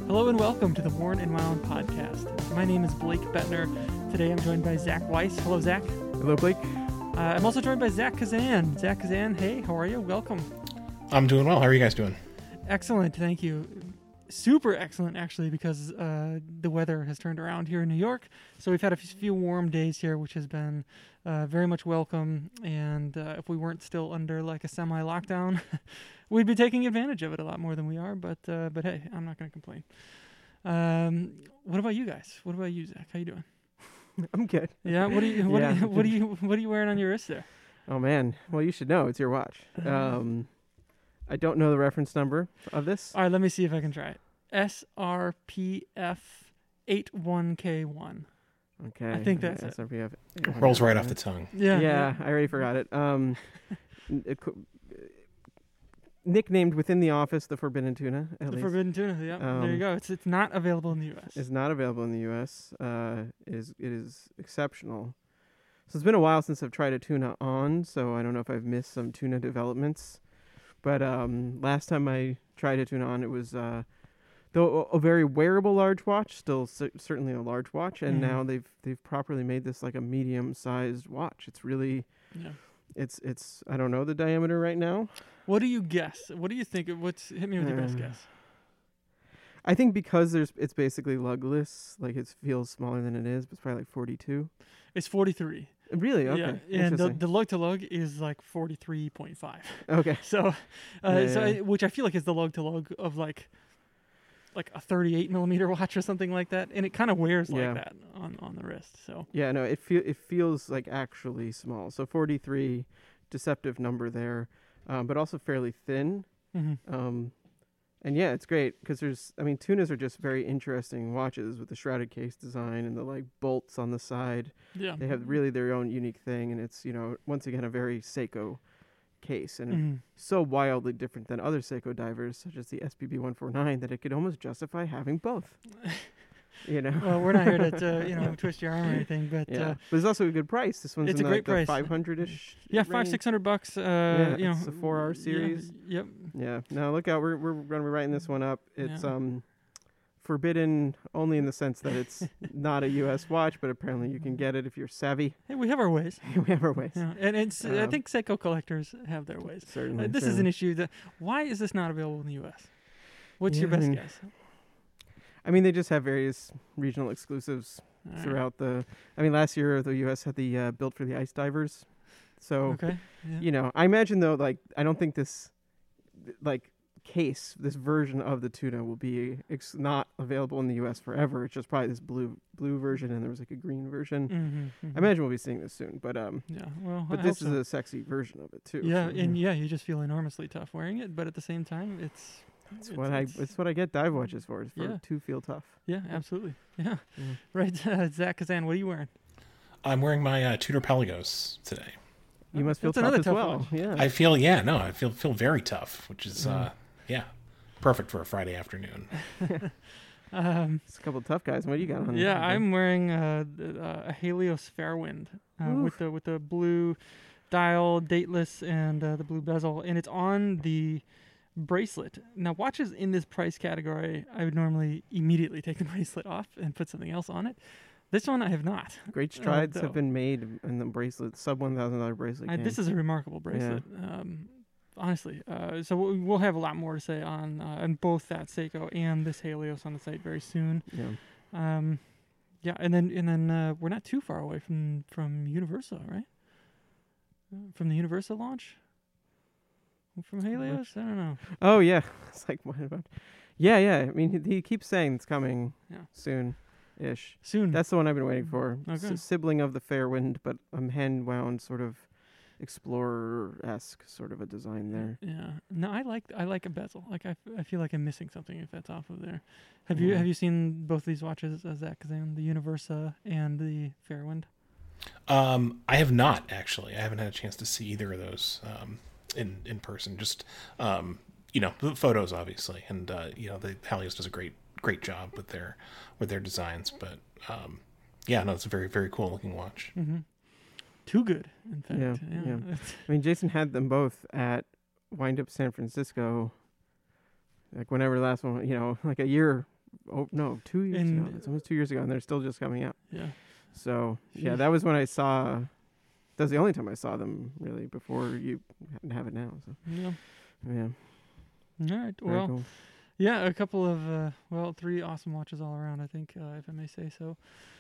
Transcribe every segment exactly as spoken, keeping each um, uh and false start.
Hello and welcome to the Worn and Wound podcast. My name is Blake Bettner. Today I'm joined by Zach Weiss. Hello, Zach. Hello, Blake. Uh, I'm also joined by Zach Kazan. Zach Kazan, hey, how are you? Welcome. I'm doing well. How are you guys doing? Excellent, thank you. Super excellent, actually, because uh, the weather has turned around here in New York. So we've had a few warm days here, which has been uh, very much welcome. And uh, if we weren't still under like a semi-lockdown, we'd be taking advantage of it a lot more than we are. But uh, but hey, I'm not going to complain. Um, what about you guys? What about you, Zach? How you doing? I'm good. Yeah. What are you? What, Yeah. are you, what are you? What are you wearing on your wrist there? Oh, man. Well, you should know. It's your watch. Um, I don't know the reference number of this. All right. Let me see if I can try it. S R P F eighty-one K one. Okay. I think that's yeah, it. S R P F. Rolls right off the tongue. Yeah. Yeah, I already forgot it. Um, n- it co- nicknamed within the office the Forbidden Tuna, at The least. forbidden tuna. Yeah. there you Um, go. It's it's not available in the U S. is not available in the U S. Uh, it is it is exceptional. So it's been a while since I've tried a tuna on, so I don't know if I've missed some tuna developments. But um, last time I tried a tuna on, it was uh, though a very wearable large watch, still cer- certainly a large watch, and Mhm. now they've they've properly made this like a medium-sized watch. It's really Yeah. it's it's I don't know the diameter right now. What do you guess? What do you think? What's hit me with your best Uh, guess? I think because there's it's basically lugless, like it feels smaller than it is, but it's probably like forty-two. It's forty-three. Really? Okay. Yeah. And the Interesting. the lug to lug is like forty-three point five. Okay. So, uh, Yeah, so yeah. I, which I feel like is the lug to lug of like like a thirty-eight millimeter watch or something like that, and it kind of wears Yeah. like that on on the wrist. So Yeah, no, it feel it feels like actually small. So forty-three, deceptive number there, um, but also fairly thin. mhm. Um, and yeah, it's great because there's, I mean, tunas are just very interesting watches with the shrouded case design and the like bolts on the side. yeah, They have really their own unique thing, and it's, you know, once again a very Seiko case, and Mhm. so wildly different than other Seiko divers such as the S P B one forty-nine that it could almost justify having both. You know. Well, we're not here to uh, you know twist your arm or anything, but Yeah, uh, but it's also a good price. This one's it's in a the, great like, price. five hundred ish. yeah, five six hundred bucks. Uh, Yeah, you know, it's a four R yeah, series. Yep. Yeah. Now look out, we're we're gonna be writing this one up. It's Yeah. um forbidden only in the sense that it's not a U S watch, but apparently you can get it if you're savvy. Hey, we have our ways. we have our ways. Yeah, and it's I Um, think Seiko collectors have their ways. Certainly. Uh, this is an certainly. issue that why is this not available in the U S? What's your Yeah, I best mean, guess? I mean, they just have various regional exclusives All right. throughout the. I mean, last year the U S had the uh, built for the ice divers. So Okay. Yeah. you know, I imagine though, like I don't think this, like case, this version of the tuna will be ex- not available in the U S forever. It's just probably this blue blue version, and there was like a green version. Mm-hmm, I imagine we'll be seeing this soon, but um, Yeah. Well, but I this hope is so. a sexy version of it too. Yeah, so, and yeah, you just feel enormously tough wearing it, but at the same time, it's That's it's- what I. it's- It's what I get dive watches for. Is for Yeah. to feel tough. yeah, absolutely. Yeah. Yeah. Right. Uh, Zach Kazan, what are you wearing? I'm wearing my uh, Tudor Pelagos today. You Oh, must feel that's tough another as tough well. watch. Yeah. I feel, yeah, no, I feel feel very tough, which is, Mm. uh, yeah, perfect for a Friday afternoon. Um, It's a couple of tough guys. What do you got on? yeah, there? I'm wearing uh, th- uh, a Helios Fairwind uh, with the with the blue dial, dateless, and uh, the blue bezel, and it's on the bracelet. Now, watches in this price category, I would normally immediately take the bracelet off and put something else on it. This one, I have not. Great uh, strides though. have been made in the bracelet, sub one thousand dollar bracelet. I, game. this is a remarkable bracelet. Um, honestly, uh, so we- we'll have a lot more to say on uh, on both that Seiko and this Helios on the site very soon. yeah. Um, yeah, and then and then uh, we're not too far away from from Universa, right? Uh, From the Universa launch. From Helios, I don't know. Oh yeah, it's like what about? Yeah, yeah. I mean, he, he keeps saying it's coming Yeah. soon, ish. Soon. That's the one I've been waiting for. Okay. S- sibling of the Fairwind, but um, hand wound sort of explorer esque sort of a design there. Yeah. No, I like I like a bezel. Like I, f- I feel like I'm missing something if that's off of there. Have you Yeah. have you seen both these watches as that Kazan, the Universa and the Fairwind? Um, I have not actually. I haven't had a chance to see either of those um, in in person. Just um, you know, the photos obviously, and uh, you know, the Helios does a great great job with their with their designs. But um, yeah, no, it's a very very cool looking watch. Mm-hmm. Too good, in fact. Yeah, Yeah. yeah. I mean, Jason had them both at Wind Up San Francisco, like whenever the last one, you know, like a year oh no, two years In- ago. It's almost two years ago, and they're still just coming out. Yeah. So yeah, Sheesh. that was when I saw. That's the only time I saw them really before you have it now. So Yeah. yeah, All right. very Well, cool. yeah, a couple of uh, well, three awesome watches all around. I think, uh, if I may say so.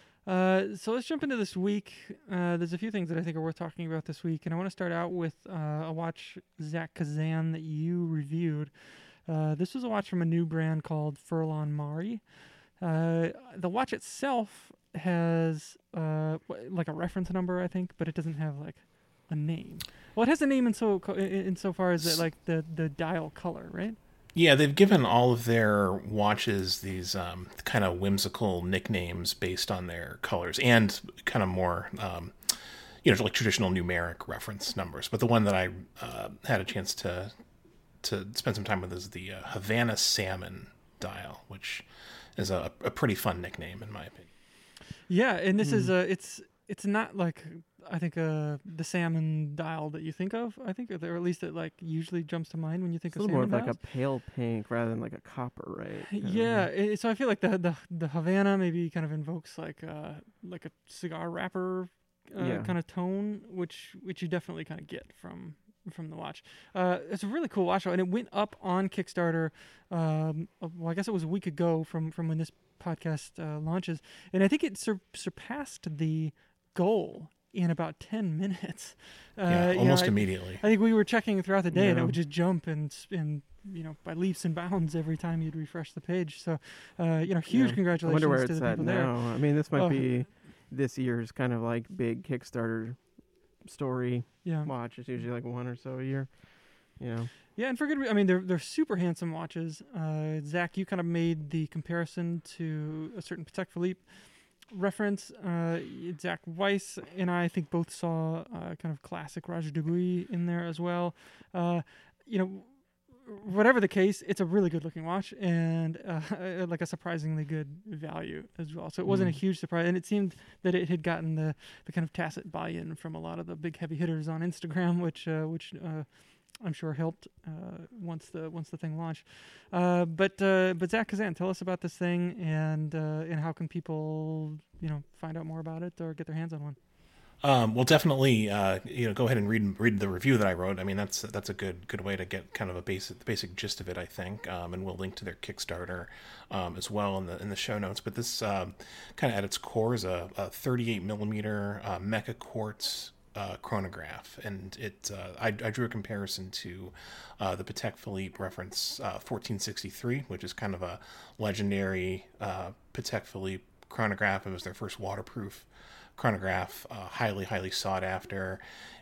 Uh, so let's jump into this week. Uh, there's a few things that I think are worth talking about this week, and I want to start out with uh, a watch, Zach Kazan, that you reviewed. Uh, this was a watch from a new brand called Furlan Mari. Uh, the watch itself has uh, wh- like a reference number, I think, but it doesn't have like a name. Well, it has a name in so co- in, in so far as that, like the the dial color, right? Yeah, they've given all of their watches these um, kind of whimsical nicknames based on their colors and kind of more, um, you know, like traditional numeric reference numbers. But the one that I uh, had a chance to to spend some time with is the uh, Havana Salmon dial, which is a, a pretty fun nickname in my opinion. Yeah, and this is Hmm. uh it's it's not like I think uh the salmon dial that you think of. I think, or at least it like usually jumps to mind when you think It's a of little more salmon of like dials. a pale pink rather than like a copper, right? Kind of Yeah, a- i- so I feel like the the the Havana maybe kind of invokes like uh like a cigar wrapper uh, Yeah. kind of tone, which which you definitely kind of get from from the watch. Uh, it's a really cool watch, though, and it went up on Kickstarter. Um, uh, well, I guess it was a week ago from from when this podcast uh, launches, and I think it sur- surpassed the goal in about ten minutes. Uh, Yeah, you know, almost I- immediately. I think we were checking throughout the day, and it Yeah. would just jump and s- and you know by leaps and bounds every time you'd refresh the page. So, uh, you know, huge Yeah. I congratulations wonder where to it's the at people there. now. I mean, this might Oh. be this year's kind of like big Kickstarter story Yeah, watch. It's usually like one or so a year. You know. yeah, and for good. Re- I mean, they're they're super handsome watches. Uh, Zach, you kind of made the comparison to a certain Patek Philippe reference. Uh, Zach Weiss and I, I think both saw uh, kind of classic Roger Dubuis in there as well. Uh, you know, whatever the case, it's a really good looking watch and uh, like a surprisingly good value as well. So it wasn't a Mm. huge surprise, and it seemed that it had gotten the, the kind of tacit buy-in from a lot of the big heavy hitters on Instagram, which uh, which uh, I'm sure helped uh, once the once the thing launched. Uh, but uh, but Zach Kazan, tell us about this thing and uh, and how can people you know find out more about it or get their hands on one. Um, well, definitely, uh, you know, go ahead and read read the review that I wrote. I mean, that's that's a good good way to get kind of a basic the basic gist of it, I think. Um, and we'll link to their Kickstarter um, as well in the in the show notes. But this um, kind of at its core is a, a thirty-eight millimeter uh, Mecha Quartz uh, chronograph, and it uh, I, I drew a comparison to uh, the Patek Philippe reference uh, fourteen sixty-three, which is kind of a legendary uh, Patek Philippe chronograph. It was their first waterproof chronograph, uh, highly highly sought after,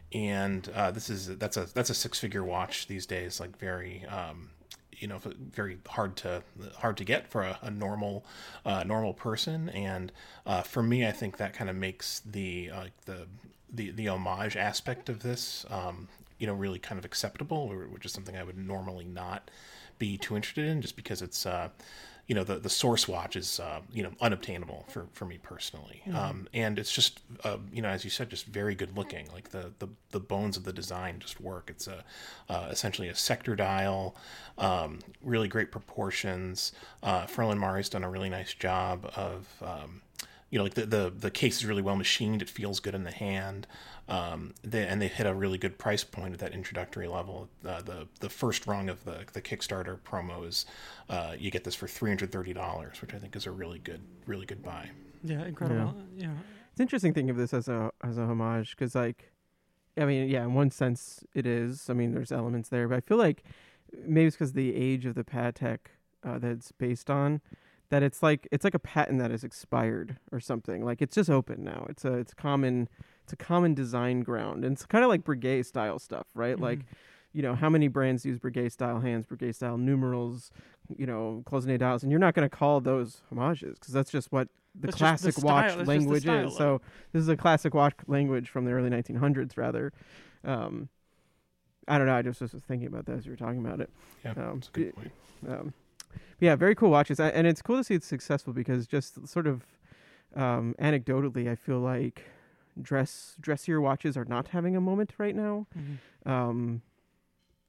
and uh, this is that's a that's a six figure watch these days, like very um, you know very hard to hard to get for a, a normal uh, normal person, and uh, for me I think that kind of makes the uh, the the the homage aspect of this um, you know really kind of acceptable, which is something I would normally not be too interested in, just because it's uh, you know, the, the source watch is, uh, you know, unobtainable for, for me personally. Mhm. Um, and it's just, uh, you know, as you said, just very good looking. Like the, the, the bones of the design just work. It's a, uh, essentially a sector dial, um, really great proportions. Uh, Furlan Mari's done a really nice job of, um, you know, like the, the, the case is really well machined. It feels good in the hand. Um, they, and they hit a really good price point at that introductory level. Uh, the the first rung of the the Kickstarter promo is uh, you get this for three hundred thirty dollars, which I think is a really good really good buy. Yeah, incredible. Yeah, It's interesting thinking of this as a as a homage because, like, I mean, yeah, in one sense it is. I mean, there's elements there, but I feel like maybe it's because the age of the Patek uh, that it's based on, that it's like it's like a patent that is expired or something. Like it's just open now. It's a it's common it's a common design ground, and it's kind of like Breguet style stuff, right? Mhm. Like, you know, how many brands use Breguet style hands, Breguet style numerals, you know, cloisonné dials, and you're not going to call those homages because that's just what the That's just the classic style- watch that's just the language style is. of So this is a classic watch language from the early nineteen hundreds, rather. Um, I don't know. I just was thinking about that as you were talking about it. Yeah, Um, that's a good point. Um, yeah, very cool watches, A- and it's cool to see it's successful because just sort of um, anecdotally, I feel like dress dressier watches are not having a moment right now. Mhm. Um,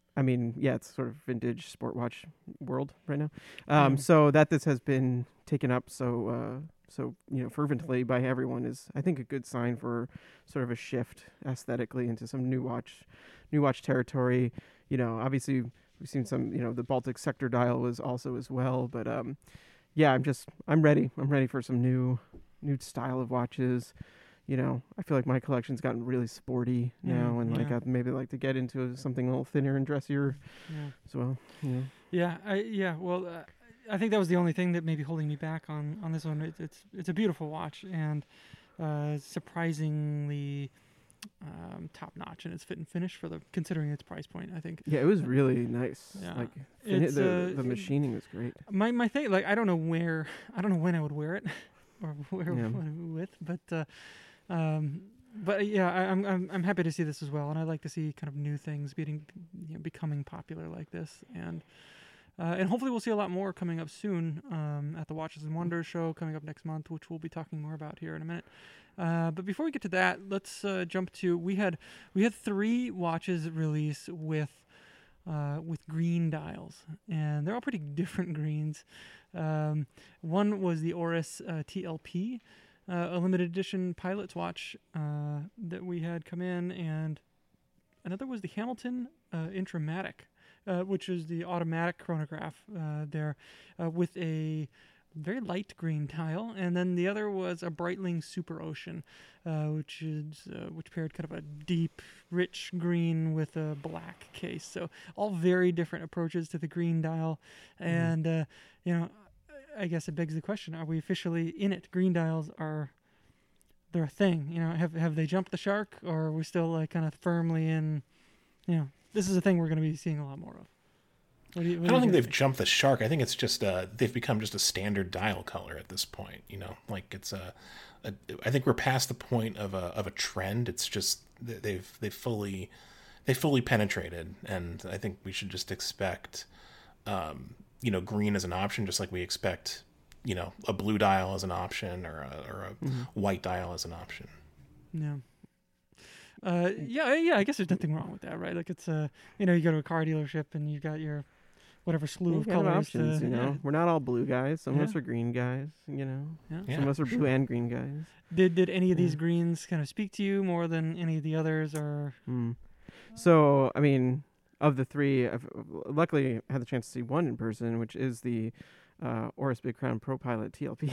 I mean, yeah, it's sort of vintage sport watch world right now. Um, Mm. So that this has been taken up so uh, so you know fervently by everyone is, I think, a good sign for sort of a shift aesthetically into some new watch, new watch territory. You know, obviously we've seen some. You know, the Baltic Sector dial was also as well, but um, yeah, I'm just I'm ready. I'm ready for some new new style of watches. You know, I feel like my collection's gotten really sporty now, Mm, and like yeah. I'd maybe like to get into something a little thinner and dressier Yeah. as well. You know. Yeah, I yeah, well, uh, I think that was the only thing that may be holding me back on on this one. It, it's it's a beautiful watch and uh, surprisingly um, top notch in its fit and finish for the considering its price point. I think Yeah, it was really nice. Yeah. Like fin- It's, the uh, the machining was great. my my thing, like I don't know where, I don't know when I would wear it or where Yeah. with, but uh, um, but uh, yeah, I, I'm I'm I'm happy to see this as well, and I like to see kind of new things being you know, becoming popular like this, and. Uh, and hopefully we'll see a lot more coming up soon um, at the Watches and Wonders show coming up next month, which we'll be talking more about here in a minute. Uh, but before we get to that, let's uh, jump to we had we had three watches release with uh, with green dials, and they're all pretty different greens. Um, one was the Oris uh, T L P, uh, a limited edition pilot's watch uh, that we had come in, and another was the Hamilton uh, Intramatic. Uh, which is the automatic chronograph uh, there uh, with a very light green dial, and then the other was a Breitling Super Ocean, uh, which is uh, which paired kind of a deep, rich green with a black case. So all very different approaches to the green dial, and uh, you know, I guess it begs the question: are we officially in it? Green dials are they're a thing. You know, have have they jumped the shark, or are we still like kind of firmly in? You know. This is a thing we're going to be seeing a lot more of. What do you, what I do don't you think guys they've jumped the shark. I think it's just uh, they've become just a standard dial color at this point. You know, like it's a, a. I think we're past the point of a of a trend. It's just they've they've fully they fully penetrated, and I think we should just expect, um, you know, green as an option, just like we expect, you know, a blue dial as an option or a, or a Mm-hmm. white dial as an option. Yeah. Uh, yeah, yeah. I guess there's nothing wrong with that, right? Like it's uh, you know, you go to a car dealership and you got your whatever slew You of got colors. options, to, you know. yeah. We're not all blue guys. Some of us Yeah. are green guys. You know. Yeah. Yeah, Some of us are blue sure. and green guys. Did did any of these Yeah. greens kind of speak to you more than any of the others, or? Mm. So, I mean, of the three, I've luckily had the chance to see one in person, which is the uh, Oris Big Crown Pro Pilot T L P.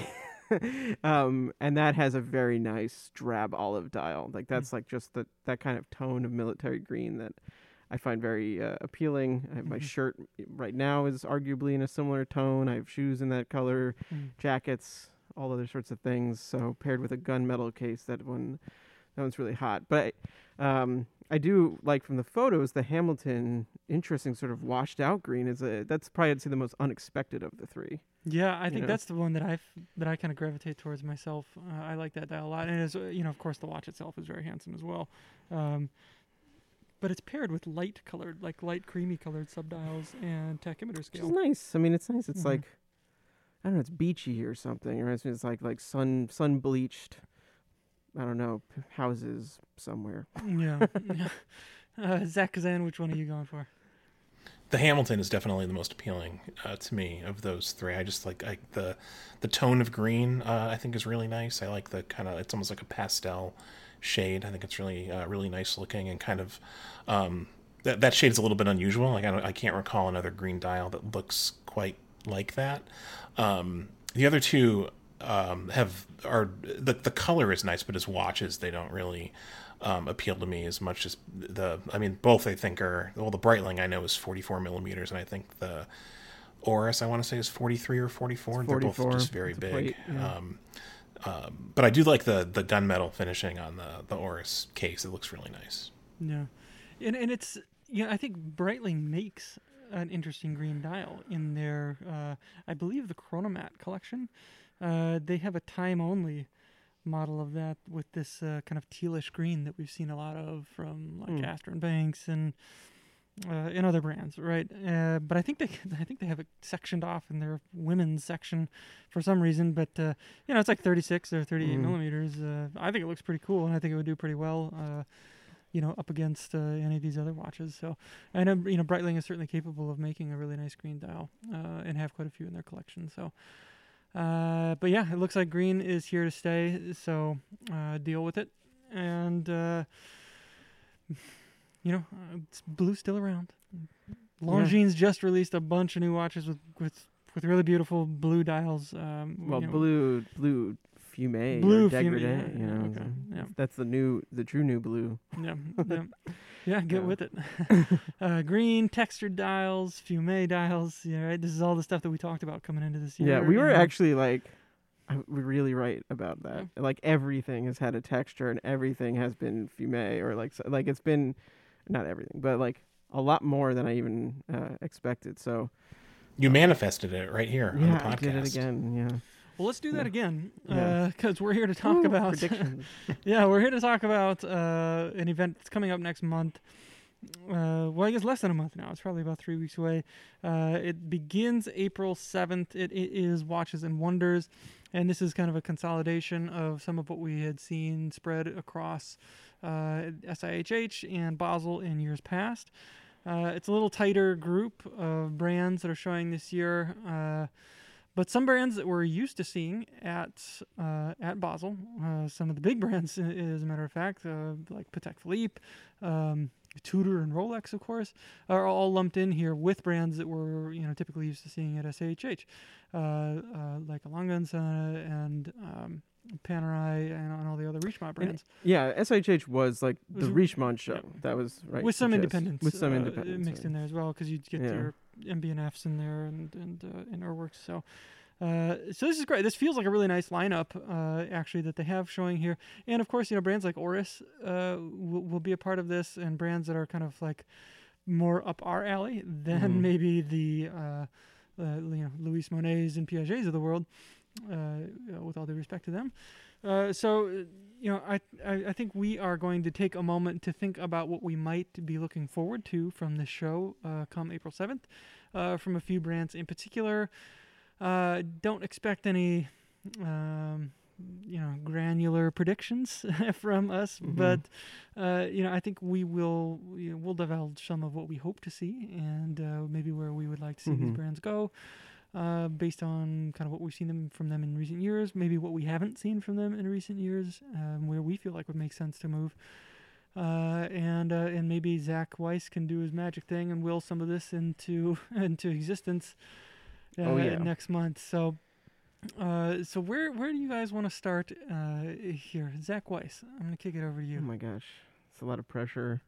um, and that has a very nice drab olive dial. Like that's like just the, that kind of tone of military green that I find very uh, appealing. I have my Mhm. shirt right now is arguably in a similar tone. I have shoes in that color, Mm. jackets, all other sorts of things. So paired with a gunmetal case, that one, that one's really hot. But I, um, I do like from the photos the Hamilton interesting sort of washed out green is a that's probably I'd say the most unexpected of the three. Yeah, I think know? that's the one that I that I kind of gravitate towards myself. Uh, I like that dial a lot, and it's, uh, you know, of course, the watch itself is very handsome as well. Um, but it's paired with light colored, like light creamy colored subdials and tachymeter Which is scale. nice. I mean, it's nice. It's Mhm. like I don't know. It's beachy or something. It reminds me. It's like like sun sun bleached. I don't know p- houses somewhere. Yeah. yeah. Uh, Zach Kazan, which one are you going for? The Hamilton is definitely the most appealing uh, to me of those three. I just like I, the the tone of green. Uh, I think is really nice. I like the kind of it's almost like a pastel shade. I think it's really uh, really nice looking and kind of um, that that shade is a little bit unusual. Like I don't, I can't recall another green dial that looks quite like that. Um, the other two um, have are the the color is nice, but as watches they don't really. Um, appeal to me as much as the I mean both I think are well the Breitling I know is forty-four millimeters and I think the Oris I want to say is forty-three or forty-four. It's They're both forty-four. just very It's a big. plate, yeah. um, um, but I do like the the gunmetal finishing on the the Oris case. It looks really nice. Yeah, and and it's yeah. I think Breitling makes an interesting green dial in their uh, I believe the Chronomat collection. Uh, they have a time only model of that with this uh, kind of tealish green that we've seen a lot of from like Hmm. Astor and Banks and uh, and other brands, right? Uh, but I think they I think they have it sectioned off in their women's section for some reason. But uh, you know, it's like thirty-six or thirty-eight Mm. millimeters. Uh, I think it looks pretty cool, and I think it would do pretty well. Uh, you know, up against uh, any of these other watches. So I know, you know, Breitling is certainly capable of making a really nice green dial uh, and have quite a few in their collection. So, uh, but yeah, it looks like green is here to stay. So uh, deal with it. And, uh, you know, uh, it's blue's still around. Longines yeah. just released a bunch of new watches with, with, with really beautiful blue dials. Um, well, you know, blue, blue. Fume blue or degradé, fume, you know. Okay. Yeah. That's the new, the true new blue. Yeah, yeah, yeah. Get Yeah. with it. uh, green textured dials, fume dials. Yeah, right. This is all the stuff that we talked about coming into this year. Yeah, we were and- actually like, I- we're really right about that. Yeah. Like everything has had a texture, and everything has been fume, or like, so- like it's been, not everything, but like a lot more than I even uh, expected. So You manifested it right here on the yeah, podcast. I did it again. Yeah. Well, let's do that Yeah. again Yeah. because we're here to talk Ooh, about. predictions. Yeah, we're here to talk about uh, an event that's coming up next month. Uh, well, I guess less than a month now. It's probably about three weeks away. Uh, it begins April seventh. It, it is Watches and Wonders, and this is kind of a consolidation of some of what we had seen spread across uh, S I H H and Basel in years past. Uh, it's a little tighter group of brands that are showing this year. Uh, But some brands that we're used to seeing at uh, at Basel, uh, some of the big brands, i- as a matter of fact, uh, like Patek Philippe, um, Tudor, and Rolex, of course, are all lumped in here with brands that we're you know typically used to seeing at S A H H, uh, uh, like A. Lange and Söhne and um, Panerai and, and all the other Richemont brands. Yeah, S H H was like the Was- Richemont show. yeah. That was right. with some the gist. independence, With some uh, independence mixed right. in there as well, because you'd get Yeah. your M B N Fs in there and and uh, and Urworks. So, uh, so this is great. This feels like a really nice lineup, uh, actually, that they have showing here. And of course, you know, brands like Oris uh, will, will be a part of this, and brands that are kind of like more up our alley than Mhm. maybe the uh, uh, you know Louis Monets and Piagets of the world. Uh, with all due respect to them. Uh, so, uh, you know, I, I I think we are going to take a moment to think about what we might be looking forward to from this show uh, come April seventh, uh, from a few brands in particular. Uh, don't expect any, um, you know, granular predictions from us, Mhm. but uh, you know, I think we will you know, we'll divulge some of what we hope to see and uh, maybe where we would like to see these Mhm. brands go. Uh, based on kind of what we've seen them from them in recent years, maybe what we haven't seen from them in recent years, um, where we feel like would make sense to move, uh, and uh, and maybe Zach Weiss can do his magic thing and will some of this into into existence uh, Oh, yeah. next month. So, uh, so where where do you guys want to start uh, here, Zach Weiss? I'm gonna kick it over to you. Oh my gosh, it's a lot of pressure.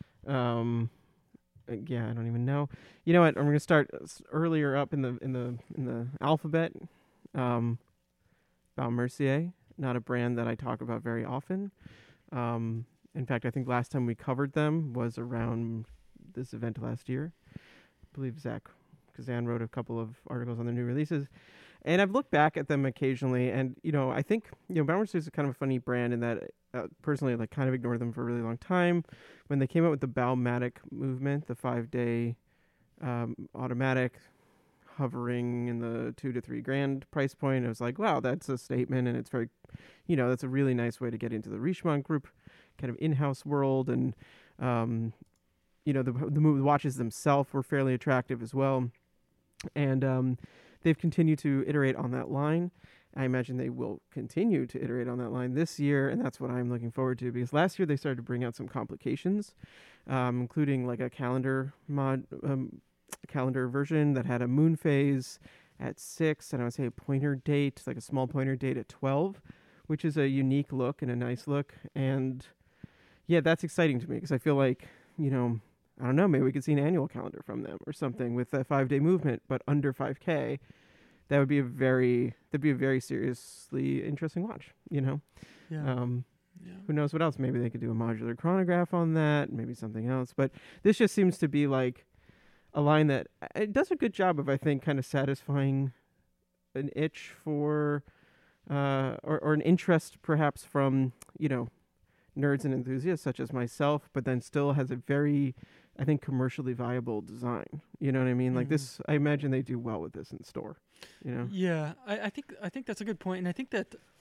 Um, uh, yeah, I don't even know. You know what? I'm gonna start s- earlier up in the in the in the alphabet. Um, Baume Mercier, not a brand that I talk about very often. Um, in fact, I think last time we covered them was around this event last year. I believe Zach Kazan wrote a couple of articles on their new releases. And I've looked back at them occasionally, and you know, I think you know, Baume Mercier is kind of a funny brand in that, uh, personally, like, kind of ignored them for a really long time. When they came out with the Baumatic movement, the five-day um, automatic, hovering in the two to three grand price point, it was like, wow, that's a statement, and it's very, you know, that's a really nice way to get into the Richemont group, kind of in-house world, and um, you know, the the move, the watches themselves were fairly attractive as well, and um. They've continued to iterate on that line. I imagine they will continue to iterate on that line this year, and that's what I'm looking forward to, because last year they started to bring out some complications, um, including like a calendar mod, um, calendar version that had a moon phase at six, and I would say a pointer date, like a small pointer date at twelve, which is a unique look and a nice look. And yeah, that's exciting to me, because I feel like, you know, I don't know, maybe we could see an annual calendar from them or something with a five-day movement, but under five K. That would be a very, that'd be a very seriously interesting watch, you know? Yeah. Um, yeah. who knows what else? Maybe they could do a modular chronograph on that, maybe something else. But this just seems to be like a line that it does a good job of, I think, kind of satisfying an itch for, uh, or, or an interest perhaps from, you know, nerds and enthusiasts such as myself, but then still has a very, I think, commercially viable design. You know what I mean? Like Mhm. this, I imagine they do well with this in store, you know? Yeah, I, I think I think that's a good point, and I think that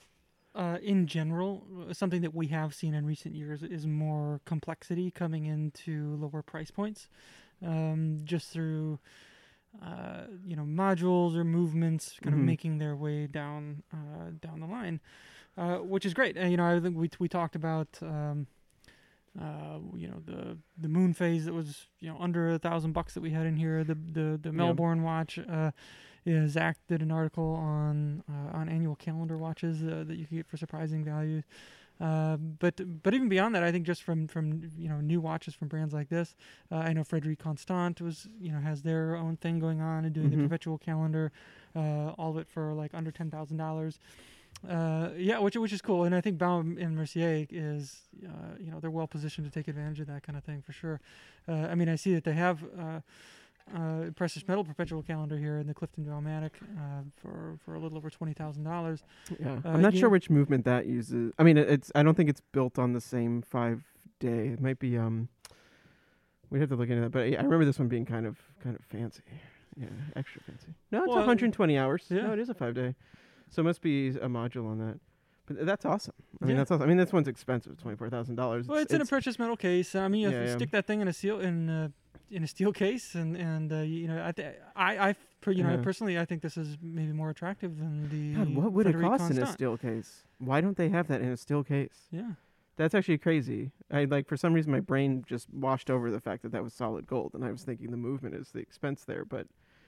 uh, in general, uh, something that we have seen in recent years is more complexity coming into lower price points, um, just through uh, you know modules or movements kind Mhm. of making their way down uh, down the line, uh, which is great. Uh, you know, I think we we talked about. Um, Uh, you know the the moon phase that was you know under a thousand bucks that we had in here. The the the Melbourne watch. Uh, yeah, Zach did an article on uh, on annual calendar watches uh, that you can get for surprising value. Uh, but but even beyond that, I think just from from you know new watches from brands like this, uh, I know Frederic Constant was you know has their own thing going on and doing Mhm. the perpetual calendar, uh, all of it for like under ten thousand dollars. Uh, yeah, which which is cool, and I think Baum and Mercier is, uh, you know, they're well positioned to take advantage of that kind of thing for sure. Uh, I mean, I see that they have uh, uh, precious metal perpetual calendar here in the Clifton Valmatic uh, for for a little over twenty thousand dollars. Yeah, Uh, I'm not yeah. sure which movement that uses. I mean, it- it's. I don't think it's built on the same five day. It might be. Um, we'd have to look into that. But I I remember this one being kind of kind of fancy. Yeah, extra fancy. No, it's Well, one hundred twenty hours. yeah. No, it is a five day. So it must be a module on that. But th- that's awesome. I mean, Yeah. that's awesome. I mean, this one's expensive, twenty four thousand dollars. Well, it's, in a precious metal case. I mean, you Yeah, have to yeah. stick that thing in a steel in uh, in a steel case, and and uh, you know, I th- I I per- you know Yeah. personally, I think this is maybe more attractive than the. God, what would it Frederic cost in a Constant. steel case? Why don't they have that in a steel case? Yeah. That's actually crazy. I like for some reason my brain just washed over the fact that that was solid gold, and I was thinking the movement is the expense there, but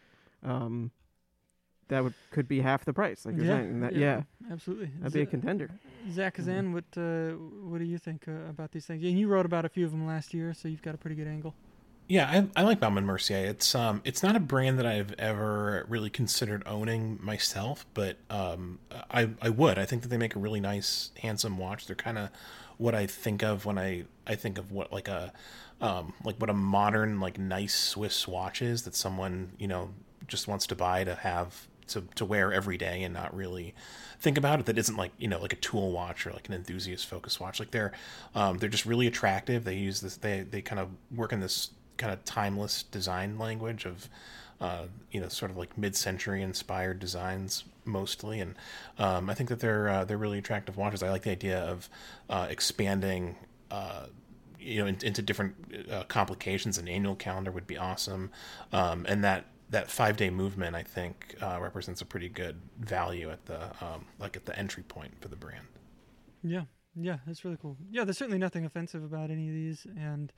um, that would could be half the price, like you're yeah, saying. And that, yeah, absolutely. that'd be a Z- contender. Zach Kazan, what uh, what do you think uh, about these things? And you wrote about a few of them last year, so you've got a pretty good angle. Yeah, I, I like Baume and Mercier. It's um, it's not a brand that I've ever really considered owning myself, but um, I I would. I think that they make a really nice, handsome watch. They're kind of what I think of when I I think of what like a um, like what a modern like nice Swiss watch is that someone you know just wants to buy to have to to wear every day and not really think about it. That isn't like you know like a tool watch or like an enthusiast focus watch. Like they're um, they're just really attractive. They use this. They they kind of work in this kind of timeless design language of uh, you know sort of like mid-century inspired designs mostly, and um, I think that they're uh, they're really attractive watches. I like the idea of uh, expanding uh, you know in, into different uh, complications. An annual calendar would be awesome, um, and that that five day movement I think uh, represents a pretty good value at the um, like at the entry point for the brand. Yeah, yeah, that's really cool. Yeah, there's certainly nothing offensive about any of these, and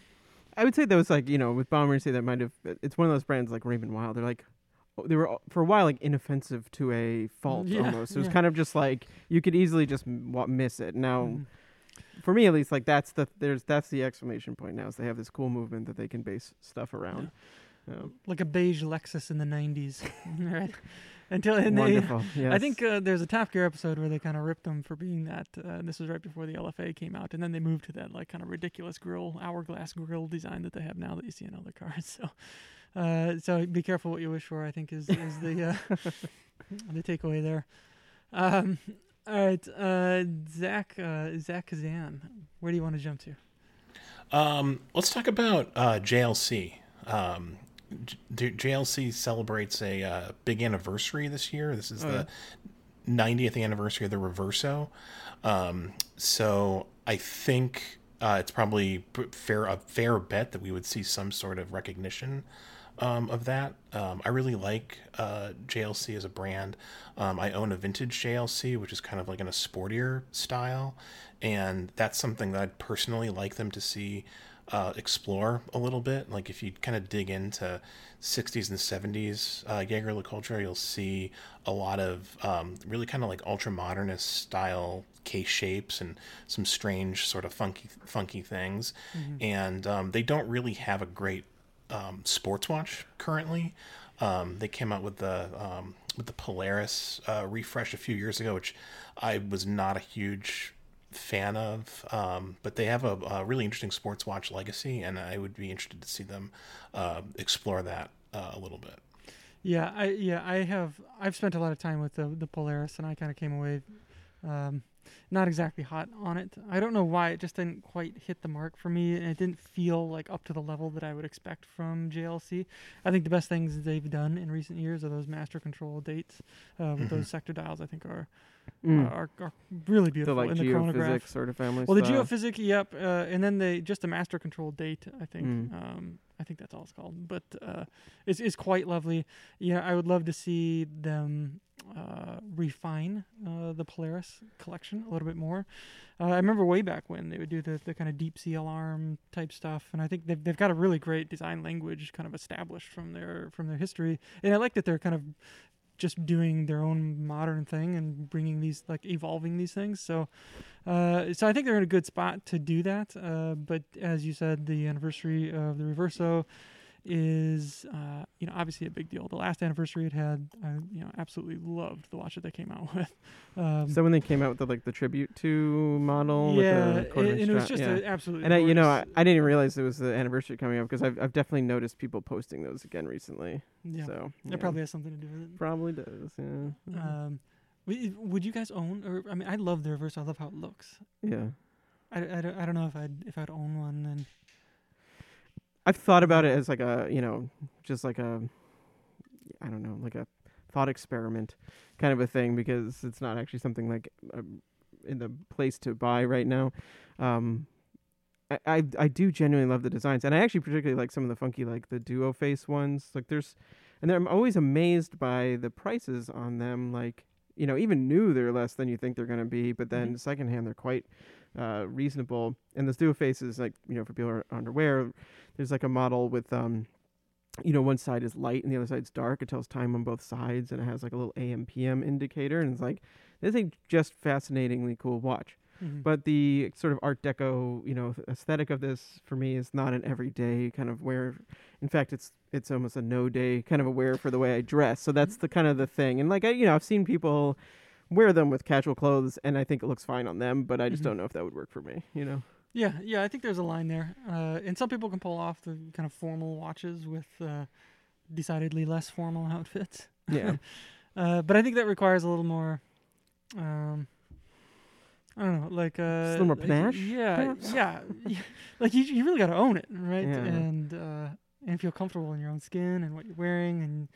I would say that was like you know with Baume say that might have. It's one of those brands like Raymond Wild. They're like they were all- for a while like inoffensive to a fault Yeah, almost. It was yeah. kind of just like you could easily just m- wa- miss it. Now. mhm. For me, at least, like that's the there's that's the exclamation point now. Is they have this cool movement that they can base stuff around. Um, like a beige Lexus in the nineties, right? Until and they, wonderful. Yes. I think uh, there's a Top Gear episode where they kind of ripped them for being that. Uh, this was right before the L F A came out, and then they moved to that like kind of ridiculous grill, hourglass grill design that they have now that you see in other cars. So, uh, so be careful what you wish for. I think is is the uh, the takeaway there. Um, all right, uh, Zach uh, Zach Kazan, where do you want to jump to? Um, let's talk about uh, J L C. Um, J- JLC celebrates a uh, big anniversary this year. This is Oh, the ninetieth anniversary of the Reverso. Um, so I think uh, it's probably p- fair a fair bet that we would see some sort of recognition um, of that. Um, I really like uh, J L C as a brand. Um, I own a vintage J L C, which is kind of like in a sportier style, and that's something that I'd personally like them to see uh, explore a little bit. Like if you kind of dig into sixties and seventies uh, Jaeger LeCoultre, you'll see a lot of um, really kind of like ultra modernist style case shapes and some strange sort of funky funky things. Mm-hmm. And um, they don't really have a great um, sports watch currently. Um, they came out with the um, with the Polaris uh, refresh a few years ago, which I was not a huge fan of, um, but they have a, a really interesting sports watch legacy, and I would be interested to see them uh, explore that uh, a little bit. Yeah, I yeah I have I've spent a lot of time with the the Polaris, and I kind of came away um, not exactly hot on it. I don't know why, it just didn't quite hit the mark for me, and it didn't feel like up to the level that I would expect from J L C. I think the best things they've done in recent years are those master control dates uh, with Mhm. those sector dials. I think are Mm. uh, are, are really The beautiful like in the chronograph. geophysics sort of family Well, the style. geophysic, yep, uh, and then they just the master control date. I think, Mm. um, I think that's all it's called. But uh, it's it's quite lovely. Yeah, I would love to see them uh, refine uh, the Polaris collection a little bit more. Uh, I remember way back when they would do the, the kind of deep sea alarm type stuff, and I think they've they've got a really great design language kind of established from their from their history. And I like that they're kind of just doing their own modern thing and bringing these like evolving these things. So, uh, so I think they're in a good spot to do that. Uh, but as you said, the anniversary of the Reverso is, uh, you know, obviously a big deal. The last anniversary it had, I, you know, absolutely loved the watch that they came out with. Um, So when they came out with the like the tribute to model yeah, with the and, quarter and it was strap, just yeah. a, absolutely. And I, you know, I, gorgeous- I didn't even realize it was the anniversary coming up because I've I've definitely noticed people posting those again recently. yeah, So it yeah. probably has something to do with it. probably does. Yeah. Um, w- would you guys own? Or I mean, I love the Reverso. I love how it looks. yeah. I, I, don't, I don't know if I'd if I'd own one. And I've thought about it as like a, you know, just like a, I don't know, like a thought experiment kind of a thing because it's not actually something like um, in the place to buy right now. Um, I, I I do genuinely love the designs, and I actually particularly like some of the funky like the duo face ones. Like there's, and I'm always amazed by the prices on them. Like you know, even new they're less than you think they're gonna be, but then Mhm. secondhand they're quite uh, reasonable. And those duo faces, like you know, for people who are underwear, there's like a model with um, you know, one side is light and the other side's dark. It tells time on both sides, and it has like a little A M P M indicator, and it's like this is a just fascinatingly cool watch. Mhm. But the sort of Art Deco, you know, aesthetic of this for me is not an everyday kind of wear. In fact, it's it's almost a no day kind of a wear for the way I dress. So that's the kind of the thing. And like I, you know, I've seen people wear them with casual clothes, and I think it looks fine on them. But I just Mhm. don't know if that would work for me. You know. Yeah, yeah, I think there's a line there. Uh, and some people can pull off the kind of formal watches with uh, decidedly less formal outfits. Yeah. Uh, but I think that requires a little more, um, I don't know, like uh, a little more like, panache, Yeah, perhaps? yeah, yeah. Like you, you really got to own it, right? Yeah. And uh, and feel comfortable in your own skin and what you're wearing, and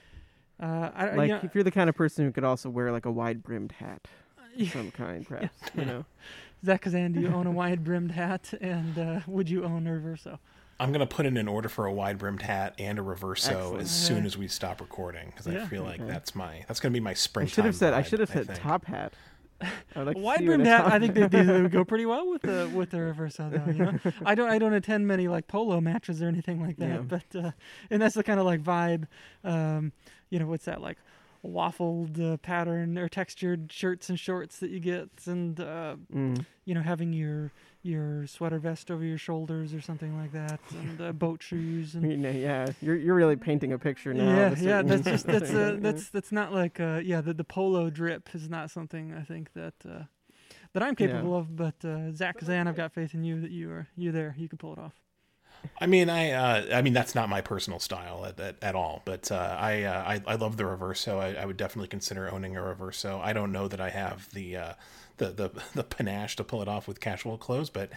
uh, I, Like you know, if you're the kind of person who could also wear like a wide brimmed hat of yeah. some kind, perhaps. You know. Zach Kazan, do you own a wide brimmed hat? And uh, would you own a Reverso? I'm gonna put in an order for a wide brimmed hat and a Reverso Excellent. as soon as we stop recording because Yeah. I feel like Okay. that's my that's gonna be my I springtime. should have said. I vibe, should have said think. top hat. I would like A to wide see you in brimmed a hat, top I think they, they, they would go pretty well with the with the Reverso, though. You know, I don't I don't attend many like polo matches or anything like that, Yeah. but uh, and that's the kind of like vibe. Um, you know, what's that like? Waffled uh, pattern or textured shirts and shorts that you get, and uh, Mm. you know, having your your sweater vest over your shoulders or something like that, and uh, boat shoes and You know, yeah, you're you're really painting a picture now. yeah, of a yeah. certain- That's just that's uh, that's that's not like uh, yeah. The the polo drip is not something I think that uh, that I'm capable Yeah. of. But uh, Zach Kazan, I've got faith in you that you are you there. You can pull it off. I mean, I uh, I mean that's not my personal style at at, at all. But uh, I, uh, I I love the Reverso. I, I would definitely consider owning a Reverso. I don't know that I have the uh, the the the panache to pull it off with casual clothes, but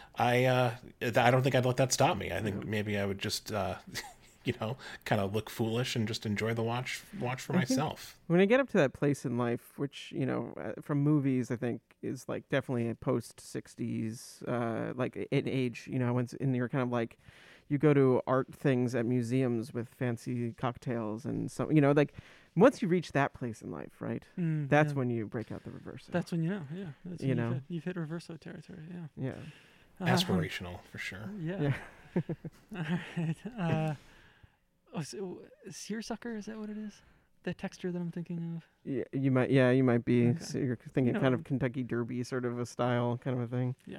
I uh, I don't think I'd let that stop me. I think maybe I would just uh, you know kind of look foolish and just enjoy the watch watch for I think- myself. When I get up to that place in life, which you know, uh, from movies, I think is like definitely a post sixties, uh, like in age. You know, when it's in your kind of like, you go to art things at museums with fancy cocktails and so you know, like once you reach that place in life, right? Mm, That's yeah. when you break out the Reverso. That's when you know. Yeah, that's You when know. you've hit, you've hit Reverso territory. Yeah. yeah. Uh, Aspirational for sure. Yeah. Yeah. All right. Uh, oh, so, seersucker, is that what it is? The texture that I'm thinking of. Yeah, you might. Yeah, you might be. Okay. So you're thinking know- kind of Kentucky Derby sort of a style, kind of a thing. Yeah.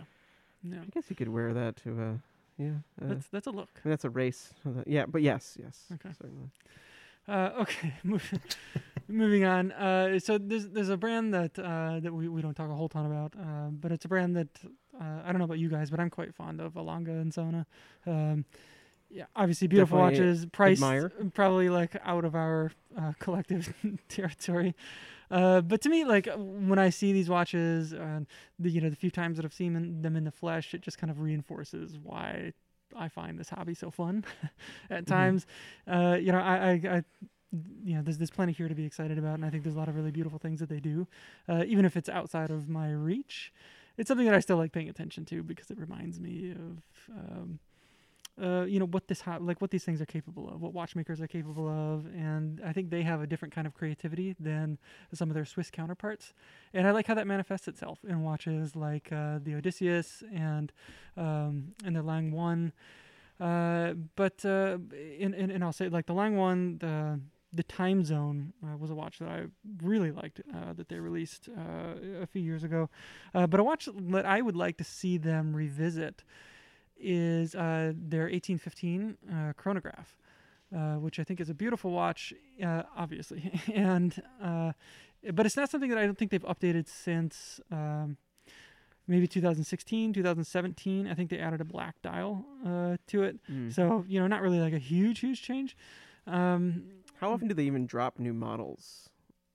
I guess you could wear that to a. Yeah. Uh, That's that's a look. that's a race. Yeah, but yes, yes. Okay. Certainly. Uh, okay, moving moving on. Uh, so there's there's a brand that uh, that we, we don't talk a whole ton about, uh, but it's a brand that uh, I don't know about you guys, but I'm quite fond of, Alanga and Sona. Um, yeah, obviously beautiful Definitely watches, priced admire. probably like out of our uh, collective territory. Uh, but to me, like when I see these watches, uh, the you know the few times that I've seen in, them in the flesh, it just kind of reinforces why I find this hobby so fun. At Mhm. times, uh, you know, I, I, I you know, there's there's plenty here to be excited about, and I think there's a lot of really beautiful things that they do, uh, even if it's outside of my reach. It's something that I still like paying attention to because it reminds me of, um, uh, you know, what this ha- like what these things are capable of, what watchmakers are capable of, and I think they have a different kind of creativity than some of their Swiss counterparts, and I like how that manifests itself in watches like uh, the Odysseus and um, and the Lang One. Uh, but uh, and, and and I'll say like the Lang One, the the Time Zone uh, was a watch that I really liked uh, that they released uh, a few years ago. Uh, but a watch that I would like to see them revisit is uh, their eighteen fifteen uh, chronograph, uh, which I think is a beautiful watch, uh, obviously, and uh, but it's not something that I don't think they've updated since. Um, Maybe two thousand sixteen, two thousand seventeen. I think they added a black dial uh, to it. Mm. So, you know, not really like a huge, huge change. Um, How often do they even drop new models?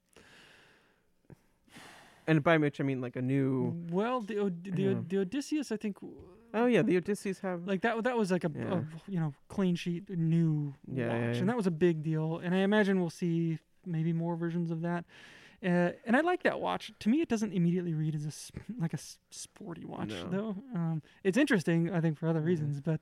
And by which I mean like a new. well, the Od- the, Yeah. the Odysseus, I think, Oh yeah, the Odysseus have. like that that was like a, Yeah. a you know clean sheet new Yeah, watch, yeah, yeah. and that was a big deal. And I imagine we'll see maybe more versions of that. Uh, and I like that watch. To me, it doesn't immediately read as a s- like a s- sporty watch, No. though. Um, it's interesting, I think, for other Yeah. reasons. But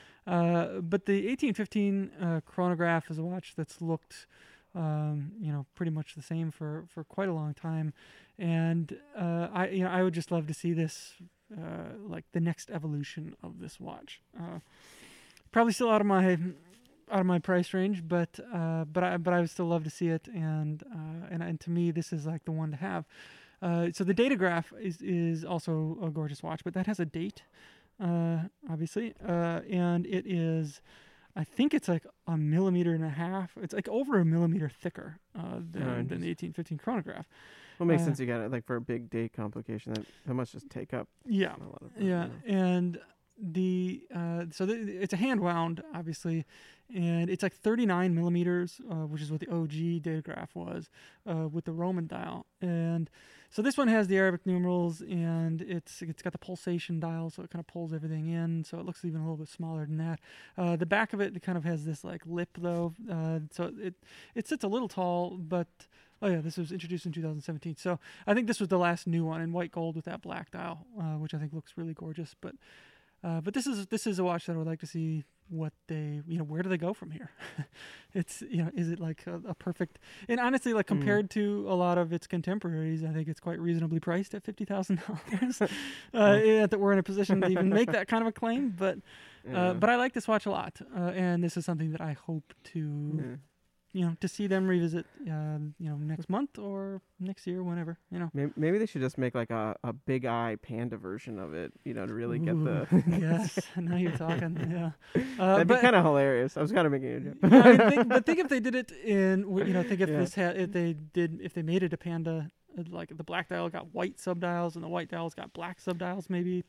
uh, but the eighteen fifteen uh, chronograph is a watch that's looked, um, you know, pretty much the same for, for quite a long time. And uh, I you know I would just love to see this uh, like the next evolution of this watch. Uh, probably still out of my out of my price range, but uh, but I but I would still love to see it, and uh, and and to me this is like the one to have. Uh, so the Datograph is is also a gorgeous watch, but that has a date, uh, obviously, uh, and it is, I think it's like a millimeter and a half. It's like over a millimeter thicker uh, than, Oh, than the eighteen fifteen chronograph. Well, it makes uh, sense. You got it like for a big date complication that that must just take up Yeah, a lot of. yeah, and the uh, so the, it's a hand wound, obviously, and it's like thirty-nine millimeters, uh, which is what the O G Datograph was, uh, with the Roman dial. And so this one has the Arabic numerals, and it's it's got the pulsation dial, so it kind of pulls everything in. So it looks even a little bit smaller than that. Uh, the back of it, it kind of has this like lip though, uh, so it it sits a little tall, but. Oh yeah, this was introduced in two thousand seventeen. So I think this was the last new one in white gold with that black dial, uh, which I think looks really gorgeous. But uh, but this is this is a watch that I would like to see what they, you know, where do they go from here? It's, you know, is it like a, a perfect, and honestly, like compared to a lot of its contemporaries, I think it's quite reasonably priced at fifty thousand dollars. uh, yeah, that we're in a position to even make that kind of a claim. But uh, Yeah. but I like this watch a lot, uh, and this is something that I hope to. Yeah. You know, to see them revisit, um, you know, next month or next year, whenever, you know. Maybe, maybe they should just make like a, a big eye panda version of it, you know, to really get the. Ooh, yes, now you're talking. Yeah, uh, That'd be but kind of hilarious. I was kind of making a joke. yeah, I mean, think, but think if they did it in, w- you know, think if Yeah. this had, if they did, if they made it a panda, uh, like the black dial got white subdials and the white dials got black subdials, maybe.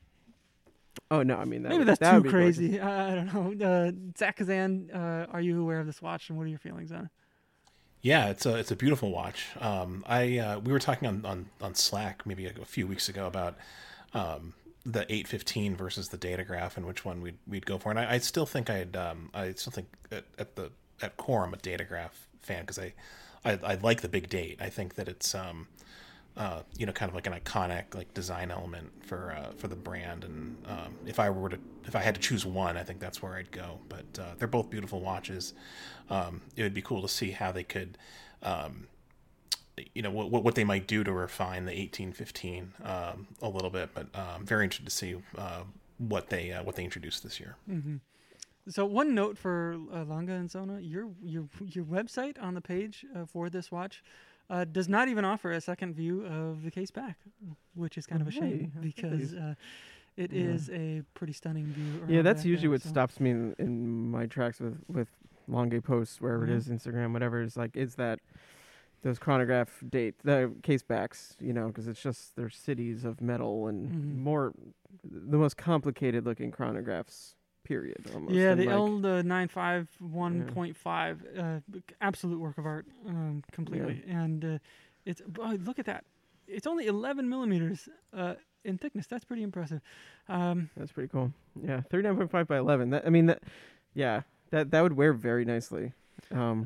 Oh no, I mean that maybe would, that's that too would be gorgeous. crazy. I, I don't know. Uh, Zach Kazan, uh, are you aware of this watch, and what are your feelings on it? Yeah, it's a it's a beautiful watch. Um, I uh, we were talking on, on, on Slack maybe a, a few weeks ago about um, the eight fifteen versus the Datograph and which one we'd we'd go for. And I, I still think I'd um, I still think at, at the at core I'm a Datograph fan because I, I I like the big date. I think that it's um uh, you know kind of like an iconic like design element for uh, for the brand. And um, if I were to if I had to choose one, I think that's where I'd go. But uh, they're both beautiful watches. Um, it would be cool to see how they could, um, you know, what what they might do to refine the eighteen fifteen um, a little bit. But uh, I'm very interested to see uh, what they uh, what they introduced this year. Mm-hmm. So one note for uh, Lange and Zona, your your your website on the page uh, for this watch uh, does not even offer a second view of the case back, which is kind of a shame Really? because uh, it Yeah. is a pretty stunning view. Yeah, around that's back usually there, what so. stops me in, in my tracks with with Lange posts, wherever Mhm. it is, Instagram, whatever. Is like, is that those chronograph date, the case backs, you know, because it's just they're cities of metal and Mhm. more the most complicated looking chronographs. Period. Almost. Yeah, And, the like, L nine five one point five, uh, absolute work of art, um, completely. And uh, it's oh, look at that, it's only eleven millimeters uh, in thickness. That's pretty impressive. Um, That's pretty cool. Yeah, thirty-nine point five by eleven. That I mean that. Yeah, that that would wear very nicely. Um,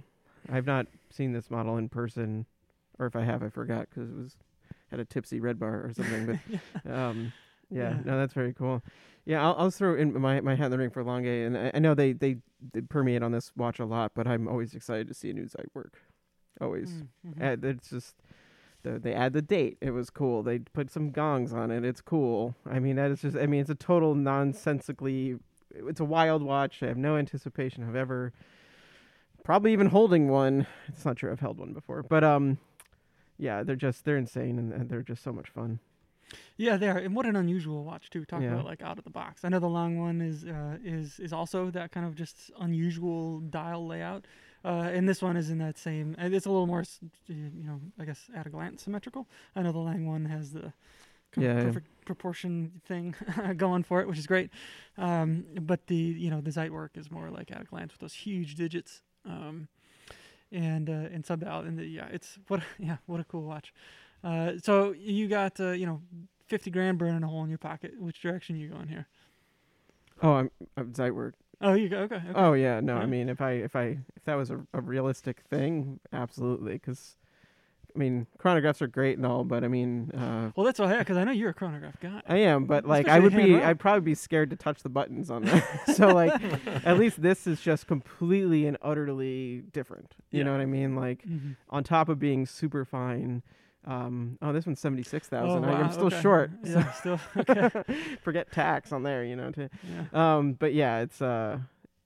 I've not seen this model in person, or if I have, I forgot because it was had a tipsy red bar or something. But yeah. um, yeah, Yeah. no, that's very cool. Yeah, I'll, I'll throw in my my hat in the ring for Longuet, and I, I know they, they they permeate on this watch a lot, but I'm always excited to see a new Zeit work. Always, Mm-hmm. uh, it's just. The, they add the date. It was cool. They put some gongs on it. It's cool. I mean, that is just. I mean, it's a total nonsensically. It's a wild watch. I have no anticipation of ever, probably even holding one. It's not true. I've held one before, but um, yeah, they're just they're insane and, and they're just so much fun. Yeah, they are, and what an unusual watch too. Talk Yeah. about like out of the box. I know the long one is uh, is is also that kind of just unusual dial layout, uh, and this one is in that same. and It's a little more, s- you know, I guess at a glance symmetrical. I know the Lang one has the kind Yeah, of yeah. perfect proportion thing going for it, which is great. Um, but the you know the Zeit work is more like at a glance with those huge digits. Um, and uh, and sub dial, and the, yeah, it's what yeah what a cool watch. Uh, so you got uh, you know fifty grand burning a hole in your pocket. Which direction you going here? Oh, I'm, I'm Zeitwerk. Oh, you go okay. okay. Oh yeah, no. I Yeah. mean, if I if I if that was a, a realistic thing, absolutely. Because I mean, chronographs are great and all, but I mean, uh, Well, that's all I because I know you're a chronograph guy. I am. But like, I Especially would hand be. roll. I'd probably be scared to touch the buttons on that. So like, at least this is just completely and utterly different. You Yeah. know what I mean? Like, Mhm. on top of being super fine. Um, oh, this one's seventy six Oh, thousand. wow, I'm still okay. short. Yeah, still okay. Forget tax on there, you know. To, Yeah. um, but yeah, it's uh,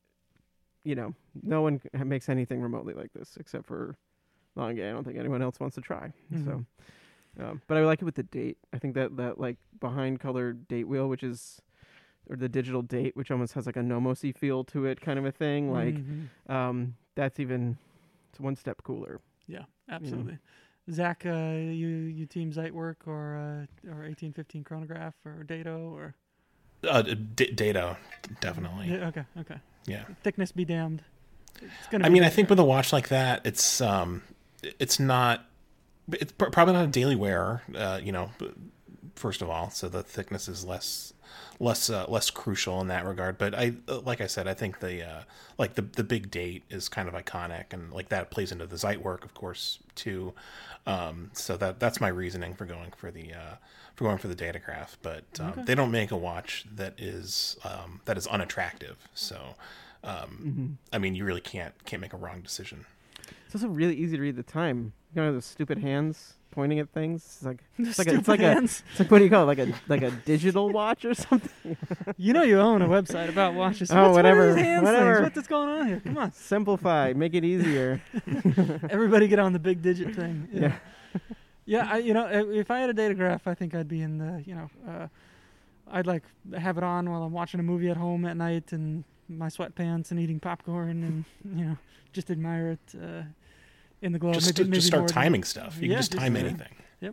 you know, no one c- makes anything remotely like this except for Longuet. I don't think anyone else wants to try. Mhm. So, um, but I like it with the date. I think that that like behind colored date wheel, which is or the digital date, which almost has like a Nomosy feel to it, kind of a thing. Like, Mhm. um, that's even it's one step cooler. Yeah, absolutely. Zach, uh, you you team Zeit work or uh, or eighteen fifteen chronograph or Dato or Uh, D- Dado, definitely. yeah, okay okay Yeah. thickness be damned. It's gonna. I be mean, I different. think with a watch like that, it's um, it's not, it's pr- probably not a daily wearer. Uh, you know, b- first of all, so the thickness is less, less, uh, less crucial in that regard. But I, uh, like I said, I think the uh, like the the big date is kind of iconic, and like that plays into the Zeit work, of course, too. Um, so that that's my reasoning for going for the uh, for going for the Datograph. But um, Okay. they don't make a watch that is um, that is unattractive. So. Um, Mm-hmm. I mean, you really can't can't make a wrong decision. It's also really easy to read the time. You know those stupid hands pointing at things. It's like The it's like a, it's stupid like a hands. it's like what do you call it? Like a like a digital watch or something. You know you own a website about watches. Oh, What's what are whatever, these hands whatever. things? What's going on here? Come on, Simplify, make it easier. everybody get on the big digit thing. Yeah. Yeah, I, you know, i- if I had a Datograph, I think I'd be in the, you know, uh, I'd like have it on while I'm watching a movie at home at night in my sweatpants and eating popcorn and, you know, just admire it uh, in the glow. just maybe, to, maybe just start more than- timing stuff. You Yeah, can just just- time yeah. anything.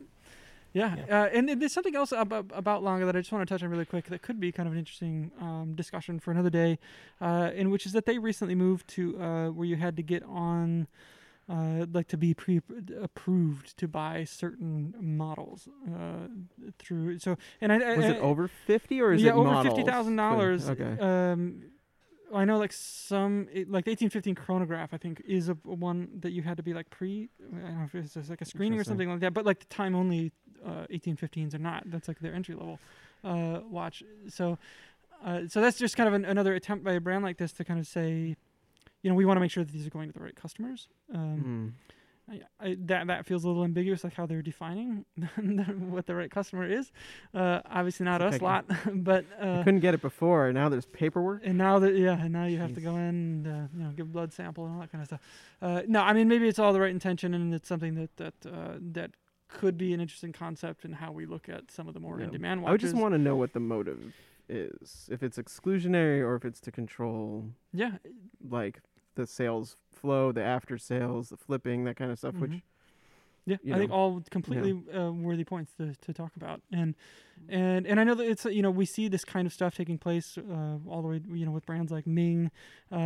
Yeah, Yeah. Uh, and there's something else about, about Longa that I just want to touch on really quick that could be kind of an interesting um, discussion for another day, uh, in which is that they recently moved to uh, where you had to get on, uh, like to be pre-approved to buy certain models uh, through. So, and I, I Was it I- over fifty or is yeah, it over models? fifty thousand dollars. Okay. Um, I know, like some, it, like the eighteen fifteen chronograph, I think, is a, a one that you had to be like pre. I don't know if it's just like a screening or Interesting. something like that. But like the time only uh, eighteen fifteens are not. That's like their entry level uh, watch. So, uh, so that's just kind of an, another attempt by a brand like this to kind of say, you know, we want to make sure that these are going to the right customers. Um, Mm. I, I, that that feels a little ambiguous, like how they're defining what the right customer is. Uh, obviously not It's us like lot, but I uh, couldn't get it before. Now there's paperwork. and now that yeah, and now you have to Jeez. go in and uh, you know give a blood sample and all that kind of stuff. Uh, no, I mean maybe it's all the right intention and it's something that that uh, that could be an interesting concept in how we look at some of the more Yeah. in-demand I watches. would just want to know what the motive is. If it's exclusionary or if it's to control yeah, like the sales flow, the after sales, the flipping, that kind of stuff. Which Mhm. yeah, you I think know, all completely uh, worthy points to, to talk about, and and and I know that it's uh, you know we see this kind of stuff taking place uh, all the way you know with brands like Ming, uh,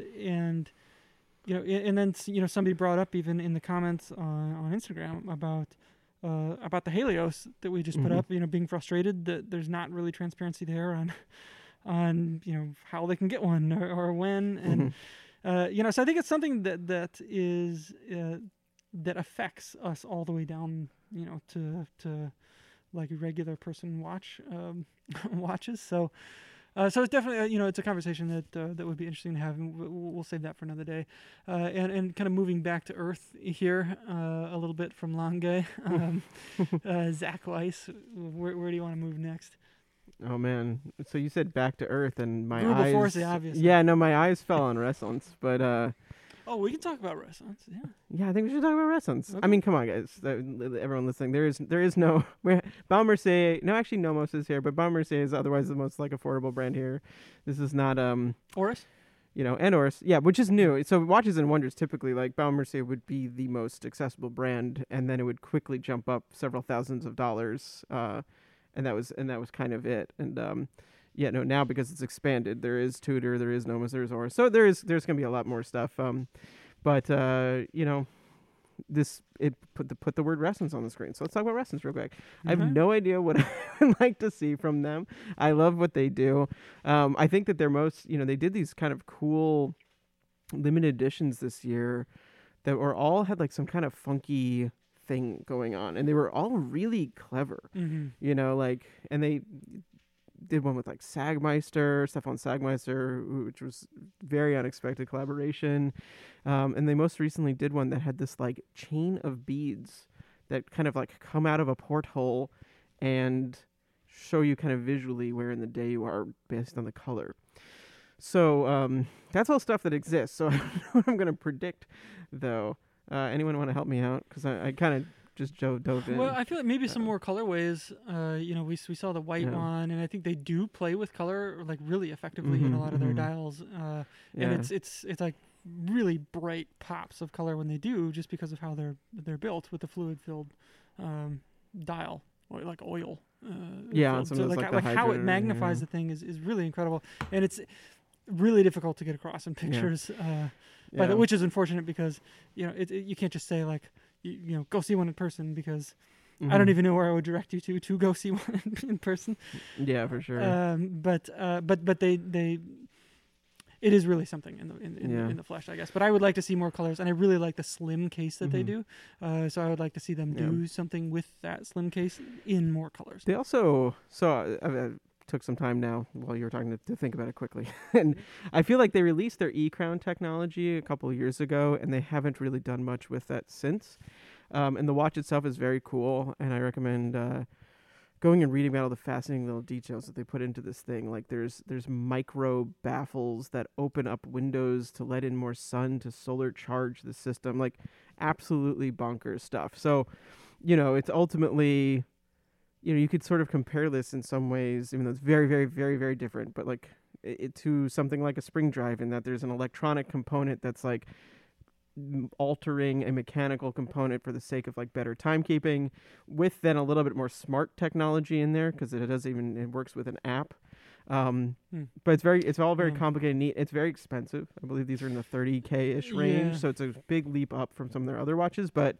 and you know a- and then s- you know somebody brought up even in the comments on, on Instagram about uh, about the Helios that we just put Mhm. up, you know being frustrated that there's not really transparency there on on you know how they can get one or, or when, and Mhm. uh, you know, so I think it's something that that is uh, that affects us all the way down, you know, to to like a regular person watch um, watches. So. Uh, so it's definitely, uh, you know, it's a conversation that uh, that would be interesting to have, and we'll, we'll save that for another day. Uh, and and kind of moving back to Earth here uh, a little bit from Lange, um, uh, Zach Weiss, where where do you want to move next? Oh man! So you said back to Earth, and my Grubel eyes. Force, obviously. Yeah, no, my eyes fell on Resonance, but uh, oh, we can talk about Resonance. Yeah. yeah, I think we should talk about Resonance. Okay. I mean, come on, guys, uh, everyone listening. There is there is no Baumercier. No, actually, Nomos is here, but Baumercier is otherwise the most like affordable brand here. This is not um. Oris. You know, and Oris, yeah, which is new. So Watches and Wonders typically, like Baumercier would be the most accessible brand, and then it would quickly jump up several thousands of dollars, uh, and that was and that was kind of it. And um, yeah, no, now because it's expanded, there is Tudor, there is Nomos, there is Oris, so there is there's gonna be a lot more stuff. Um, but uh, you know, this it put the put the word Resonance on the screen. So let's talk about Resonance real quick. I have Okay. no idea what I would like to see from them. I love what they do. Um, I think that they're most, you know, they did these kind of cool limited editions this year that were all had like some kind of funky thing going on, and they were all really clever. Mm-hmm. You know, like, and they did one with like Sagmeister, Stefan Sagmeister, which was very unexpected collaboration. Um, and they most recently did one that had this like chain of beads that kind of like come out of a porthole and show you kind of visually where in the day you are based on the color. So um, that's all stuff that exists. So I don't know what I'm going to predict, though. Uh, anyone want to help me out? Because I, I kind of just dove, dove in. Well, I feel like maybe some Uh, more colorways. Uh, you know, we we saw the white Yeah. one, and I think they do play with color like really effectively in a Mhm, lot of their mhm. dials. Uh, yeah. and it's it's it's like really bright pops of color when they do, just because of how they're they're built with the fluid filled um, dial or like oil. Uh, Yeah, filled. some so of those, like like, the like how it hydro- magnifies yeah. the thing is, is really incredible, and it's really difficult to get across in pictures. Uh, but yeah. which is unfortunate because you know it, it, you can't just say like you, you know go see one in person because I don't Mhm. even know where I would direct you to to go see one in, in person. Yeah, for sure. Um, but uh, but but they they it is really something in the in, in, Yeah. in the flesh, I guess. But I would like to see more colors, and I really like the slim case that they Mhm. do. Uh, so I would like to see them Yeah. do something with that slim case in more colors. They also so I, I took some time now while you were talking to, to think about it quickly, and I feel like they released their E-Crown technology a couple of years ago, and they haven't really done much with that since. Um, and the watch itself is very cool, and I recommend uh, going and reading about all the fascinating little details that they put into this thing. Like there's there's micro baffles that open up windows to let in more sun to solar charge the system. Like absolutely bonkers stuff. So, you know, it's ultimately, you know, you could sort of compare this in some ways, even though it's very, very, very, very different, but like it, it to something like a spring drive in that there's an electronic component that's like m- altering a mechanical component for the sake of like better timekeeping, with then a little bit more smart technology in there because it does even it works with an app. Um, Hmm. but it's very it's all very Yeah. complicated, neat. It's very expensive. I believe these are in the thirty K ish range, Yeah. so it's a big leap up from some of their other watches. But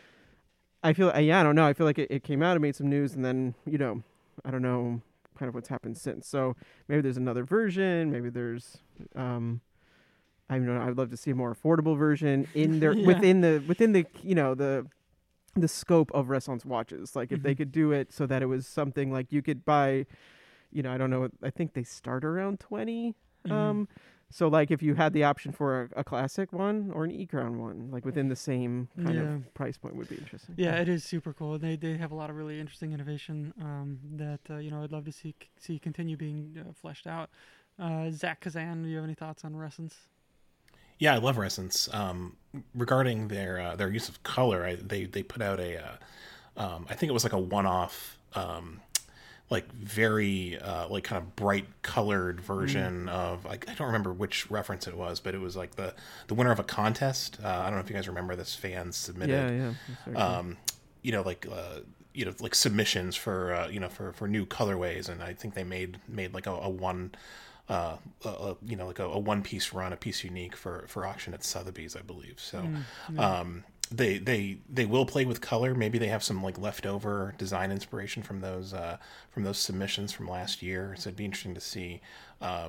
I feel uh, yeah, I don't know. I feel like it, it came out, it made some news, and then you know, I don't know kind of what's happened since. So maybe there's another version. Maybe there's um, I don't know. I'd love to see a more affordable version in there Yeah. within the within the you know the the scope of Resonance watches. Like if they Mhm. could do it so that it was something like you could buy, you know, I don't know. I think they start around twenty. Mhm. Um, so like if you had the option for a, a classic one or an E-Crown one, like within the same kind Yeah. of price point, would be interesting. Yeah, it is super cool. They they have a lot of really interesting innovation um, that uh, you know I'd love to see see continue being uh, fleshed out. Uh, Zach Kazan, do you have any thoughts on Resonance? Yeah, I love Resonance. Um, regarding their uh, their use of color, I, they they put out a, uh, um, I think it was like a one off, um, like very uh, like kind of bright colored version Mm. of I, I don't remember which reference it was, but it was like the the winner of a contest. Uh, I don't know if you guys remember this. Fans submitted, Yeah, yeah. that's very cool. um, you know, like. Uh, you know, like submissions for uh, you know for, for new colorways, and I think they made made like a, a one, uh, a, a, you know, like a, a one piece run, a piece unique for, for auction at Sotheby's, I believe. So, Mm, yeah. um, they they they will play with color. Maybe they have some like leftover design inspiration from those uh, from those submissions from last year. So it'd be interesting to see. Um,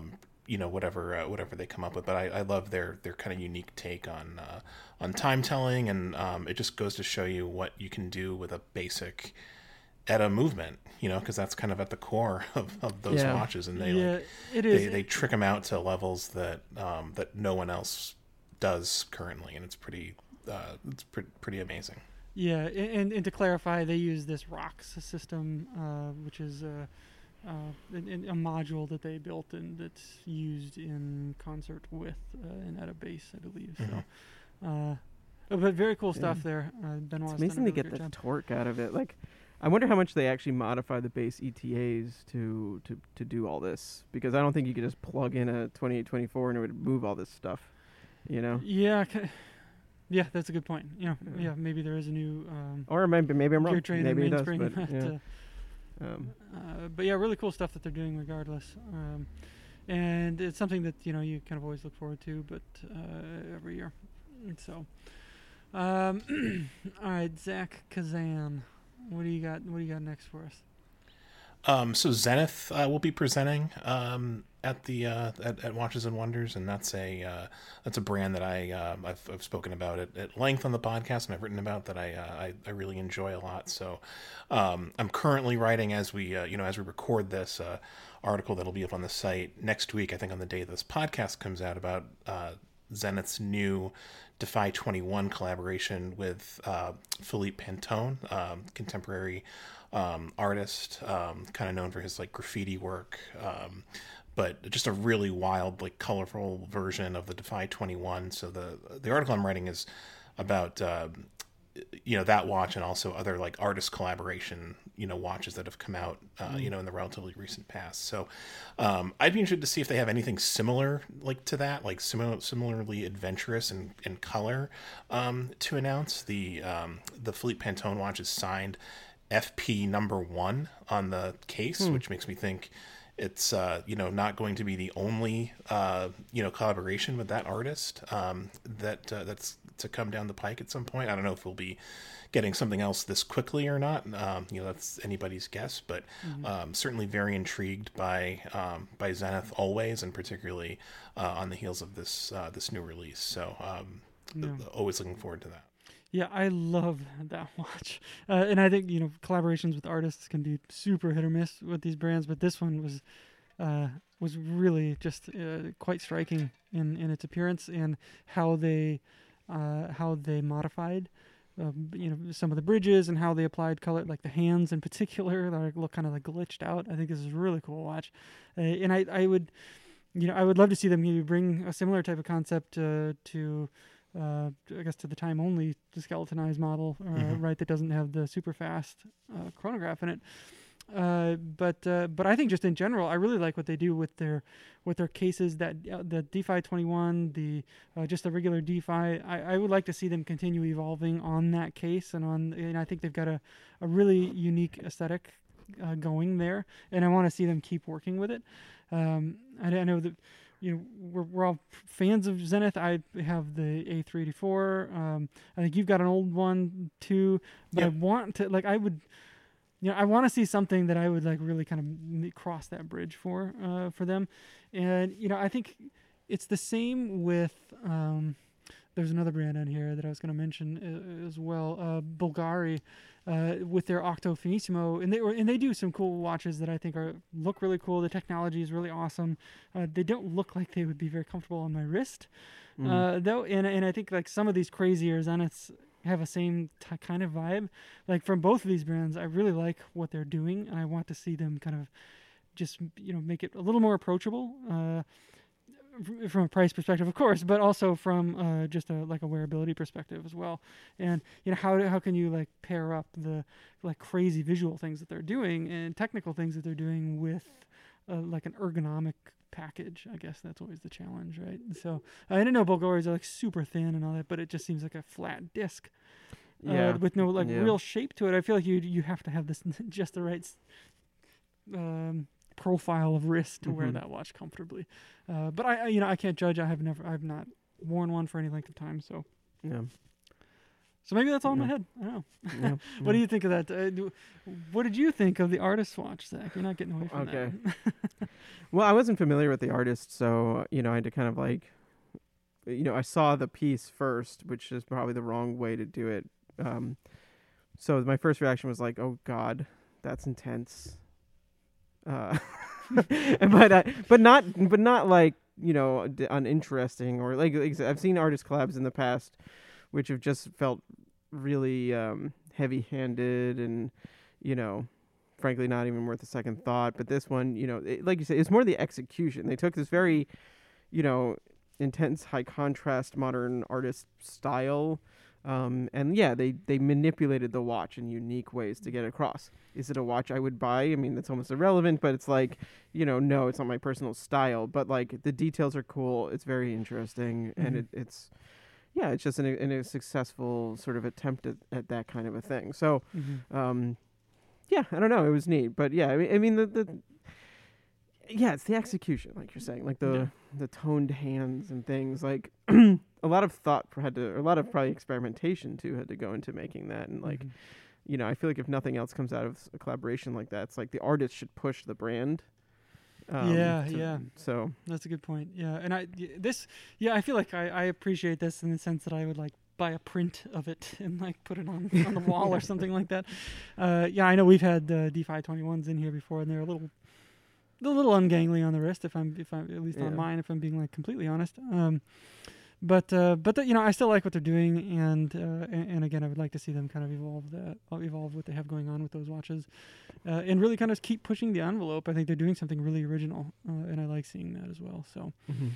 you know, whatever uh, whatever they come up with. But I, I love their their kind of unique take on uh, on time telling, and um, it just goes to show you what you can do with a basic E T A movement, you know, because that's kind of at the core of, of those Yeah. watches, and they yeah, like it is. they, they trick them out to levels that um, that no one else does currently, and it's pretty uh, it's pre- pretty amazing. Yeah, and, and to clarify, they use this ROX system, uh, which is a, uh, a, a module that they built and that's used in concert with uh, an E T A base, I believe. Mhm. So, uh, but very cool stuff Yeah. there. Uh, Benoit's It's done a amazing to really get great the job. torque out of it. Like, I wonder how much they actually modify the base E T As to to to do all this, because I don't think you could just plug in a twenty-eight twenty-four and it would move all this stuff. You know, Yeah, ca- yeah, that's a good point. You know, Yeah. yeah, maybe there is a new um, or maybe maybe I'm gear wrong. train Maybe it does, mainspring, but yeah. uh, Um, Uh, but yeah, really cool stuff that they're doing regardless. Um, and it's something that, you know, you kind of always look forward to, but uh, every year. And so, um, all right, Zach Kazan, what do you got? What do you got next for us? Um, so Zenith uh, will be presenting um, at the uh, at, at Watches and Wonders, and that's a uh, that's a brand that I uh, I've, I've spoken about it at length on the podcast, and I've written about that I uh, I, I really enjoy a lot. So um, I'm currently writing as we uh, you know as we record this uh, article that'll be up on the site next week. I think on the day this podcast comes out, about uh, Zenith's new Defy twenty-one collaboration with uh, Philippe Pantone, um, contemporary um, artist, um, kind of known for his like graffiti work, um, but just a really wild, like colorful version of the Defy twenty-one. So the the article I'm writing is about uh, you know that watch, and also other like artist collaboration, you know, watches that have come out, uh, you know, in the relatively recent past. So um, I'd be interested to see if they have anything similar like to that, like similar, similarly adventurous and in, in color um, to announce. The um, the Philippe Pantone watch is signed F P number one on the case, Hmm. which makes me think it's uh, you know not going to be the only uh, you know collaboration with that artist um, that uh, that's to come down the pike at some point. I don't know if we'll be getting something else this quickly or not. Um, you know, that's anybody's guess, but Mm-hmm. um, certainly very intrigued by um, by Zenith always, and particularly uh, on the heels of this uh, this new release. So um, Yeah. always looking forward to that. Yeah, I love that watch, uh, and I think you know collaborations with artists can be super hit or miss with these brands, but this one was uh, was really just uh, quite striking in, in its appearance and how they uh, how they modified um, you know some of the bridges and how they applied color, like the hands in particular that look kind of like glitched out. I think this is a really cool watch, uh, and I I would you know I would love to see them maybe bring a similar type of concept uh, to. Uh, I guess to the time only the skeletonized model, uh, Mhm. right? That doesn't have the super fast uh, chronograph in it. Uh, but uh, but I think just in general, I really like what they do with their with their cases. That uh, the DeFi twenty-one, the uh, just the regular DeFi. I, I would like to see them continue evolving on that case, and on. And I think they've got a, a really unique aesthetic uh, going there, and I want to see them keep working with it. Um, I, I know that. You know, we're, we're all fans of Zenith. I have the A three eighty-four. Um, I think you've got an old one too. But Yep. I want to, like, I would, you know, I want to see something that I would like really kind of m- cross that bridge for, uh, for them. And you know, I think it's the same with. Um, there's another brand on here that I was going to mention uh, as well. Uh, Bulgari. Uh, with their Octo Finissimo, and they were, and they do some cool watches that I think are look really cool. The technology is really awesome. Uh, they don't look like they would be very comfortable on my wrist, mm. uh, though. And and I think like some of these crazier Zeniths have a same t- kind of vibe. Like from both of these brands, I really like what they're doing, and I want to see them kind of just you know make it a little more approachable. Uh, f- from a price perspective, of course, but also from uh, just a like a wearability perspective as well. And you know how do- how can you like pair up the like crazy visual things that they're doing and technical things that they're doing with uh, like an ergonomic package? I guess that's always the challenge, right? And so I didn't know Bulgari's are like super thin and all that, but it just seems like a flat disc uh, Yeah. with no like Yeah. real shape to it. I feel like you you have to have this just the right s- um, profile of wrist to wear Mhm. that watch comfortably. Uh, but I, I, you know, I can't judge. I have never, I've not worn one for any length of time. So, Yeah. so maybe that's all in my Yeah. head. I don't know. Yeah. What do you think of that? Uh, do, what did you think of the artist watch, Zach? You're not getting away from Okay. that. Well, I wasn't familiar with the artist, so you know, I had to kind of like, you know, I saw the piece first, which is probably the wrong way to do it. Um, so my first reaction was like, "Oh God, that's intense." Uh, but uh, but not but not like you know d- uninteresting or like, like I said, I've seen artist collabs in the past, which have just felt really um, heavy-handed and you know. Frankly, not even worth a second thought. But this one, you know, it, like you said, it's more the execution. They took this very, you know, intense, high contrast, modern artist style, um, and yeah, they they manipulated the watch in unique ways to get across. Is it a watch I would buy? I mean, that's almost irrelevant. But it's like, you know, no, it's not my personal style. But like the details are cool. It's very interesting, mm-hmm. and it, it's. Yeah, it's just an, an, a successful sort of attempt at, at that kind of a thing. So, mm-hmm. um, yeah, I don't know. It was neat, but yeah, I mean, I mean the, the yeah, it's the execution, like you're saying, like the yeah. the toned hands and things. Like a lot of thought had to, or a lot of probably experimentation too had to go into making that. And like, mm-hmm. you know, I feel like if nothing else comes out of a collaboration like that, it's like the artist should push the brand. Um, yeah, to, yeah. So that's a good point. Yeah, and I this yeah, I feel like I, I appreciate this in the sense that I would like. Buy a print of it and like put it on on the wall or something like that. Uh, yeah, I know we've had uh, D five twenty-ones in here before, and they're a little, a little ungainly on the wrist. If I'm, if I'm at least yeah. on mine, if I'm being like completely honest. Um, but uh, but the, you know, I still like what they're doing, and, uh, and and again, I would like to see them kind of evolve that, evolve what they have going on with those watches, uh, and really kind of keep pushing the envelope. I think they're doing something really original, uh, and I like seeing that as well. So.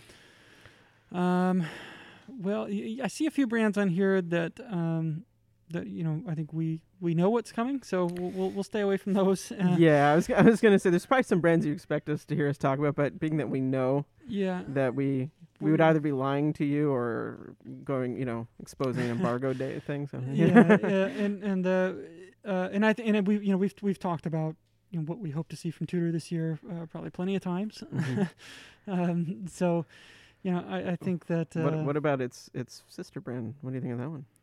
Mm-hmm. Um. Well, I see a few brands on here that um, that you know I think we, we know what's coming, so we'll we'll, we'll stay away from those. Uh, yeah, I was I was gonna say there's probably some brands you expect us to hear us talk about, but being that we know, yeah, that we we would either be lying to you or going, you know, exposing an embargo day thing. So yeah, yeah, and and uh, uh, and I th- and we you know we've we've talked about you know what we hope to see from Tudor this year, uh, probably plenty of times. Mm-hmm. um, so. You know, I, I think that... Uh, what What about its its sister brand? What do you think of that one?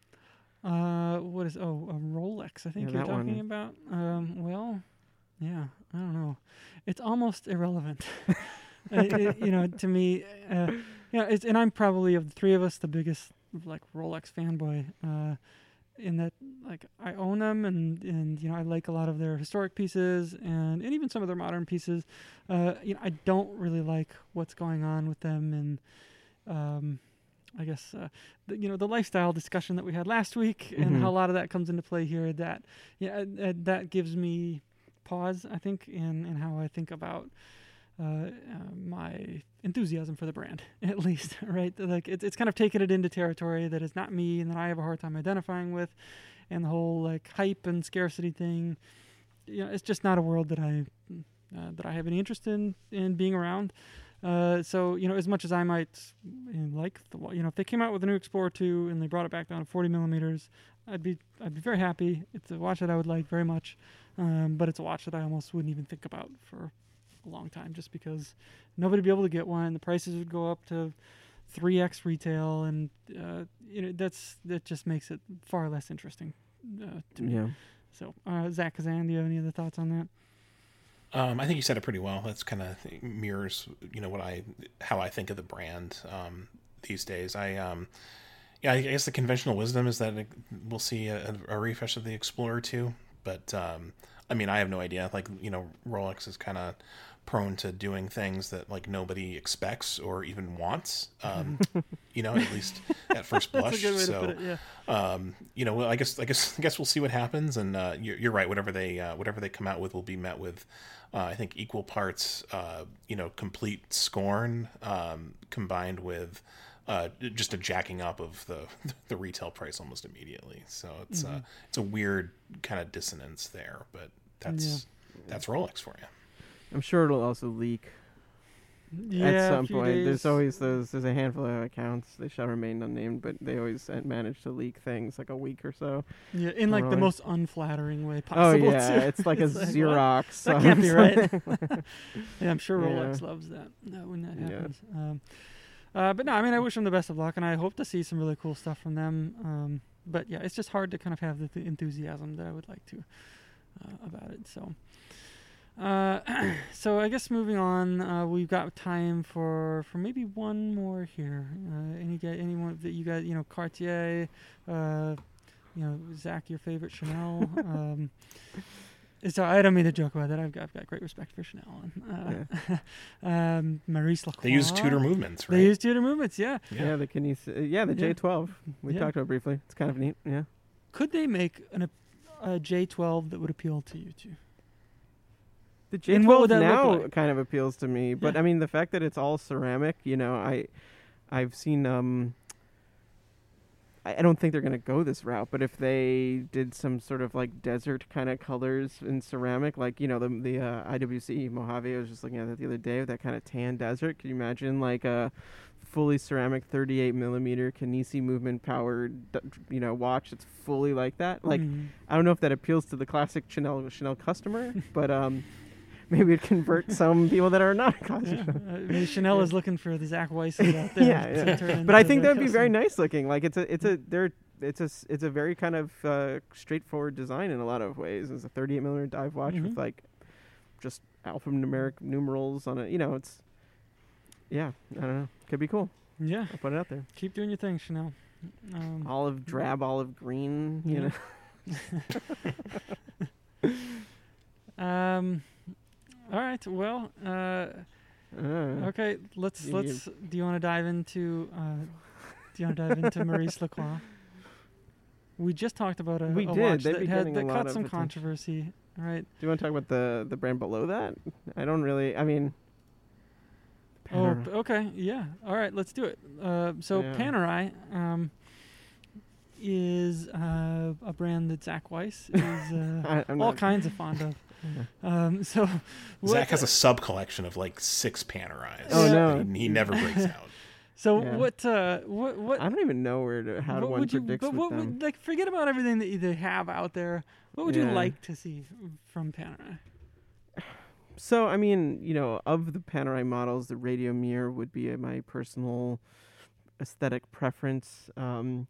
Uh, what is... Oh, a Rolex, I think yeah, you're talking one. about. Um, well, yeah, I don't know. It's almost irrelevant. uh, it, you know, to me... Uh, yeah, it's, and I'm probably, of the three of us, the biggest, like, Rolex fanboy. Uh, in that, like, I own them, and, and, you know, I like a lot of their historic pieces, and, and even some of their modern pieces. Uh, you know, I don't really like what's going on with them, and um, I guess, uh, the, you know, the lifestyle discussion that we had last week, mm-hmm. and how a lot of that comes into play here, that, yeah, uh, that gives me pause, I think, in, in how I think about Uh, uh, my enthusiasm for the brand, at least, right? Like it's it's kind of taken it into territory that is not me, and that I have a hard time identifying with, and the whole like hype and scarcity thing. You know, it's just not a world that I uh, that I have any interest in in being around. Uh, so you know, as much as I might you know, like the, you know, if they came out with a new Explorer two and they brought it back down to forty millimeters, I'd be I'd be very happy. It's a watch that I would like very much, um, but it's a watch that I almost wouldn't even think about for a long time, just because nobody would be able to get one. The prices would go up to three x retail, and uh, you know that's that just makes it far less interesting uh, to me. Yeah. So, uh, Zach Kazan, do you have any other thoughts on that? Um, I think you said it pretty well. That's kind of mirrors, you know, what I how I think of the brand um, these days. I um, yeah, I guess the conventional wisdom is that it, we'll see a, a refresh of the Explorer two, but um, I mean, I have no idea. Like, you know, Rolex is kind of prone to doing things that like nobody expects or even wants, um, you know, at least at first blush. That's a good way so, to put it, yeah. um, you know, well, I guess, I guess, I guess we'll see what happens. And uh, you're, you're right. Whatever they, uh, whatever they come out with will be met with, uh, I think, equal parts, uh, you know, complete scorn um, combined with uh, just a jacking up of the the retail price almost immediately. So it's mm-hmm. uh, it's a weird kind of dissonance there, but that's yeah. that's Rolex for you. I'm sure it'll also leak yeah, at some point. Days. There's always those. There's a handful of accounts. They shall remain unnamed, but they always manage to leak things like a week or so. Yeah, in like Rolex. The most unflattering way Oh possible. yeah, too. it's like it's a like, Xerox. That can't be right. Yeah, I'm sure Rolex yeah. loves that. No, when that happens. Yeah. Um, uh, but no, I mean, I wish them the best of luck, and I hope to see some really cool stuff from them. Um, but yeah, it's just hard to kind of have the, the enthusiasm that I would like to uh, about it. So. Uh, so I guess moving on, uh, we've got time for, for maybe one more here. Uh, any guy, anyone that you got, you know, Cartier, uh, you know, Zach, your favorite Chanel. um, so I don't mean to joke about that. I've got, I've got great respect for Chanel. And, uh, Yeah. um, Maurice Lacroix. They use Tudor movements, right? They use Tudor movements, yeah. Yeah. Yeah, the Kines- uh, yeah, the Yeah. J twelve. We Yeah. talked about it briefly. It's kind of neat. Yeah. Could they make an, a, a J twelve that would appeal to you two? The And what would J twelve that now look like? kind of appeals to me, but Yeah. I mean the fact that it's all ceramic, you know, I, I've seen. Um, I I don't think they're gonna go this route, but if they did some sort of like desert kind of colors in ceramic, like you know the the uh, I W C Mojave, I was just looking at that the other day with that kind of tan desert. Can you imagine like a fully ceramic thirty-eight millimeter Kinesi movement powered, d- you know, watch that's fully like that? Like Mhm. I don't know if that appeals to the classic Chanel Chanel customer, but um. Maybe it'd convert some people that are not classic. Yeah. Uh, maybe Chanel is looking for the Zach Weiss out there. Yeah, to yeah. turn But I into think their that'd be very customer. nice looking. Like it's a, it's a, they're, it's a, s- it's a very kind of uh, straightforward design in a lot of ways. It's a thirty-eight millimeter dive watch Mhm. with like just alphanumeric numerals on it. You know, it's, yeah, I don't know, could be cool. Yeah, I'll put it out there. keep doing your thing, Chanel. Um, Olive, drab, olive green. You Yeah. um, all right. Well, uh, know. Uh, okay. Let's You- let's. Do you want to dive into? Uh, do you want to dive into Maurice Lacroix? We just talked about a, We a did. watch They've that been had getting a that lot caught of some attention. controversy. All right. Do you want to talk about the the brand below that? I don't really. I mean. Oh, Panera- p- okay. Yeah. All right. Let's do it. Uh, so Yeah. Panerai um, is uh, a brand that Zach Weiss is uh, I, I'm all not, kinds of fond of. Yeah. Um, so what- Zach has a sub collection of like six Panerais. Oh, Yeah. no. He, he never breaks out. So Yeah. what? Uh, what? What? I don't even know where to how what one would you? predicts But with what them. would like? Forget about everything that you- they have out there. What would you Yeah. like to see from Panerai? So I mean, you know, of the Panerai models, the Radio Mirror would be uh, my personal aesthetic preference. Um,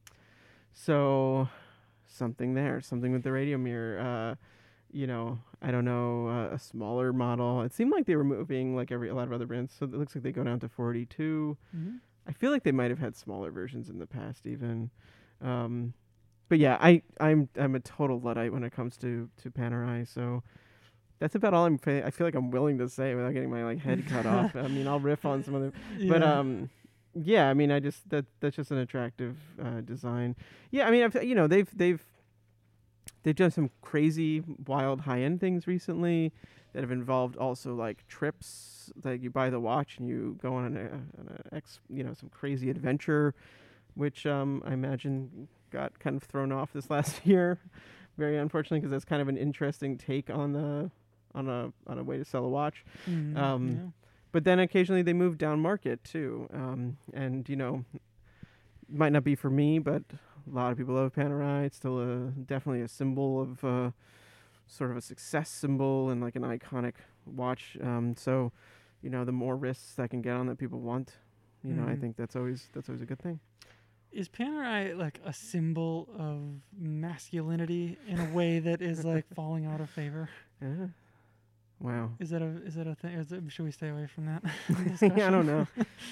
so something there, something with the Radio Mirror. Uh, you know, I don't know, uh, a smaller model. It seemed like they were moving like every a lot of other brands. So it looks like they go down to forty-two. Mm-hmm. I feel like they might have had smaller versions in the past, even. Um, but yeah, I I'm I'm a total luddite when it comes to to Panerai. So that's about all I'm. Fa- I feel like I'm willing to say without getting my like head cut off. I mean, I'll riff on some of them, but um, yeah. I mean, I just that that's just an attractive uh, design. Yeah, I mean, I've, you know, they've they've they've done some crazy, wild, high end things recently that have involved also like trips. Like you buy the watch and you go on an, uh, an uh, ex, you know, some crazy adventure, which um I imagine got kind of thrown off this last year, very unfortunately, because that's kind of an interesting take on the on a on a way to sell a watch. Mhm, um, yeah. But then occasionally they move down market too, um, and you know, might not be for me, but a lot of people love Panerai. It's still a definitely a symbol of uh, sort of a success symbol and like an iconic watch. Um, so, you know, the more risks I can get on that people want, you know, I Mhm. think that's always that's always a good thing. Is Panerai like a symbol of masculinity in a way that is like falling out of favor? Yeah. Wow. Is that a is that a thing? Is it, should we stay away from that? Yeah, I don't know.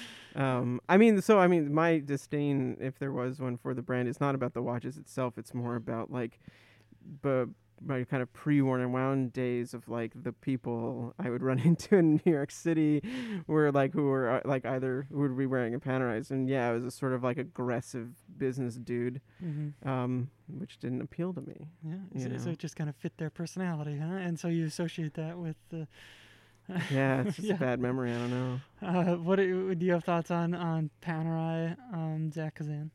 um, I mean, so I mean, my disdain, if there was one for the brand, is not about the watches itself. It's more about like, bu- my kind of pre-worn and wound days of like the people I would run into in New York City, were like who were uh, like either who would be wearing a Panerais, and yeah, it was a sort of like aggressive business dude, Mm-hmm. um, which didn't appeal to me. Yeah, You so, so know. it just kind of fit their personality, huh? And so you associate that with the. Yeah, it's just Yeah. a bad memory. I don't know. Uh, what do you, do you have thoughts on on Panerai, um, Zach Kazan?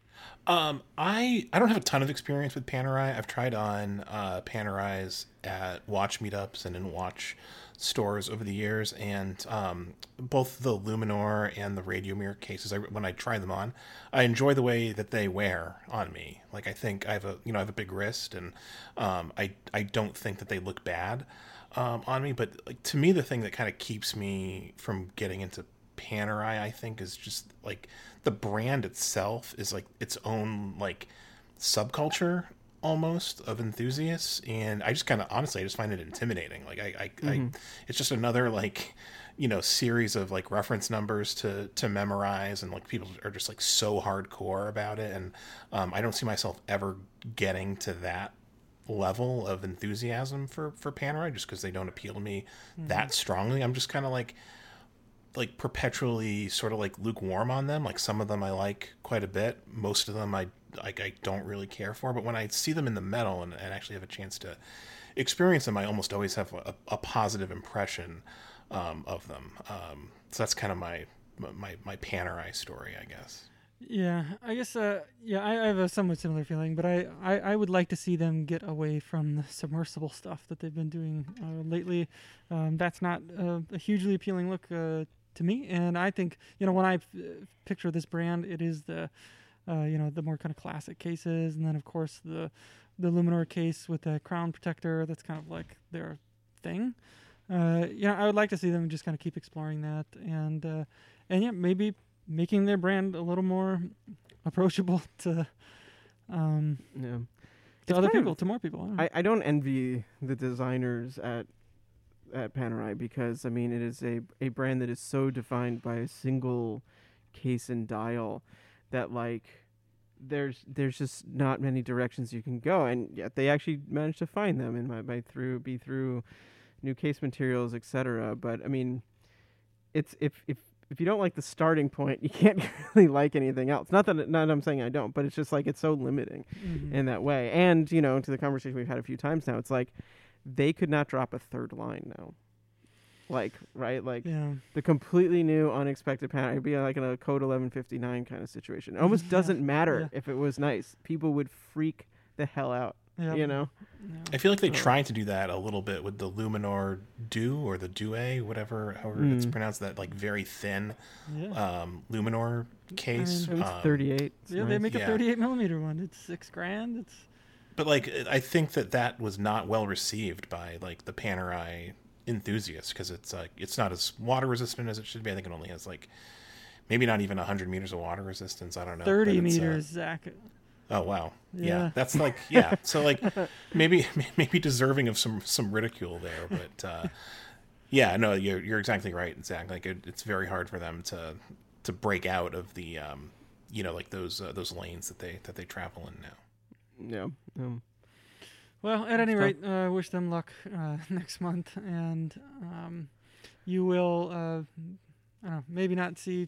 Um, I I don't have a ton of experience with Panerai. I've tried on uh, Panerais at watch meetups and in watch stores over the years, and um, both the Luminor and the Radio Mirror cases. I, when I try them on, I enjoy the way that they wear on me. Like I think I have a you know I have a big wrist, and um, I I don't think that they look bad um, on me. But like to me, the thing that kind of keeps me from getting into Panerai, I think, is just like the brand itself is like its own like subculture. almost of enthusiasts, and I just kind of honestly I just find it intimidating. Like I, I, mm-hmm. I it's just another like you know series of like reference numbers to to memorize, and like people are just like so hardcore about it, and um, I don't see myself ever getting to that level of enthusiasm for for Panerai, just because they don't appeal to me mm-hmm. that strongly. I'm just kind of like like perpetually sort of like lukewarm on them. Like some of them I like quite a bit, most of them I like I don't really care for, but when I see them in the metal and, and actually have a chance to experience them, I almost always have a, a positive impression um, of them. Um, so that's kind of my my my Panerai story, I guess. Yeah, I guess, uh, yeah, I, I have a somewhat similar feeling, but I, I, I would like to see them get away from the submersible stuff that they've been doing uh, lately. Um, that's not uh, a hugely appealing look uh, to me, and I think, you know, when I f- picture this brand, it is the, uh, you know, the more kind of classic cases, and then, of course, the the Luminor case with the crown protector, that's kind of like their thing. Uh, you know, I would like to see them just kind of keep exploring that, and, uh, and yeah, maybe making their brand a little more approachable to um yeah. to It's other kind people, of, to more people. I don't know. I, I don't envy the designers at at Panerai, because I mean it is a, a brand that is so defined by a single case and dial that like there's there's just not many directions you can go, and yet they actually managed to find them in my by through be through new case materials, et cetera. But I mean, it's if if if you don't like the starting point, you can't really like anything else. Not that, not that I'm saying I don't, but it's just like it's so limiting mm-hmm. in that way. And, you know, to the conversation we've had a few times now, it's like they could not drop a third line now. Like, right? Like yeah. the completely new, unexpected pattern. It'd be like in a code eleven fifty-nine kind of situation. It almost yeah. doesn't matter yeah. if it was nice. People would freak the hell out. Yep. You know, I feel like they tried to do that a little bit with the Luminor Du or the Due, whatever, however mm. it's pronounced. That like very thin yeah. um, Luminor case. I mean, it's um, thirty-eight. It's yeah, nice. They make a yeah. thirty-eight millimeter one. It's six grand. It's. But like, I think that that was not well received by like the Panerai enthusiasts, because it's like it's not as water resistant as it should be. I think it only has like maybe not even a hundred meters of water resistance. I don't know. Thirty meters, uh, Zach. Oh wow, yeah. yeah, that's like yeah. So like maybe maybe deserving of some some ridicule there, but uh, yeah, no, you're you're exactly right, Zach. Like it, it's very hard for them to to break out of the um, you know like those uh, those lanes that they that they travel in now. Yeah. Um, well, at any rate, uh, wish them luck uh, next month, and um, you will uh, I don't know, maybe not see.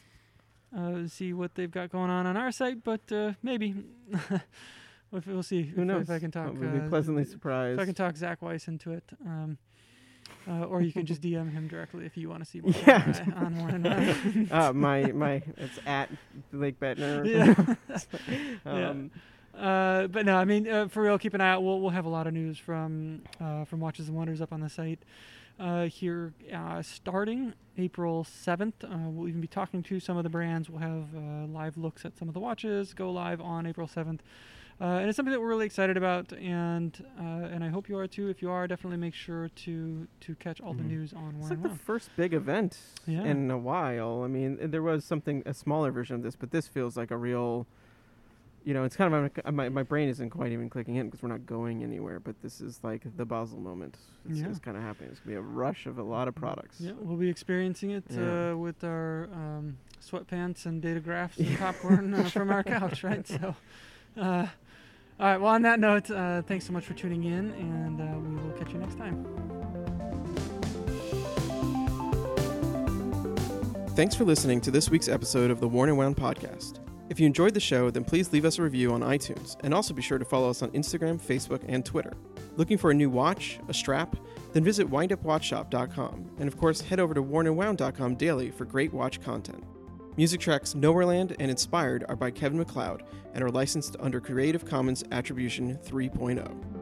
Uh, see what they've got going on on our site, but uh, maybe we'll see. Who if, knows? If I can talk, we'll be uh, pleasantly surprised. If I can talk Zach Weiss into it, um, uh, or you can just D M him directly if you want to see more yeah. on War and Wine. uh, my my it's at Blake Bettner. Yeah. um, yeah. Uh, but no, I mean uh, for real, keep an eye out. We'll we'll have a lot of news from uh, from Watches and Wonders up on the site. Uh, here uh, starting April seventh. Uh, we'll even be talking to some of the brands. We'll have uh, live looks at some of the watches go live on April seventh. Uh, and it's something that we're really excited about, and uh, and I hope you are too. If you are, definitely make sure to to catch all mm-hmm. the news on It's War like and the first big event yeah. in a while. I mean, there was something, a smaller version of this, but this feels like a real... You know, it's kind of a, my my brain isn't quite even clicking in because we're not going anywhere. But this is like the Basel moment. It's yeah. just kind of happening. It's gonna be a rush of a lot of products. Yeah, we'll be experiencing it yeah. uh, with our um, sweatpants and data graphs and popcorn uh, from our couch, right? So, uh, all right. Well, on that note, uh, thanks so much for tuning in, and uh, we will catch you next time. Thanks for listening to this week's episode of the Worn and Wound podcast. If you enjoyed the show, then please leave us a review on iTunes, and also be sure to follow us on Instagram, Facebook, and Twitter. Looking for a new watch, a strap? Then visit wind up watch shop dot com, and of course head over to worn and wound dot com daily for great watch content. Music tracks Nowhereland and Inspired are by Kevin MacLeod and are licensed under Creative Commons Attribution three point oh.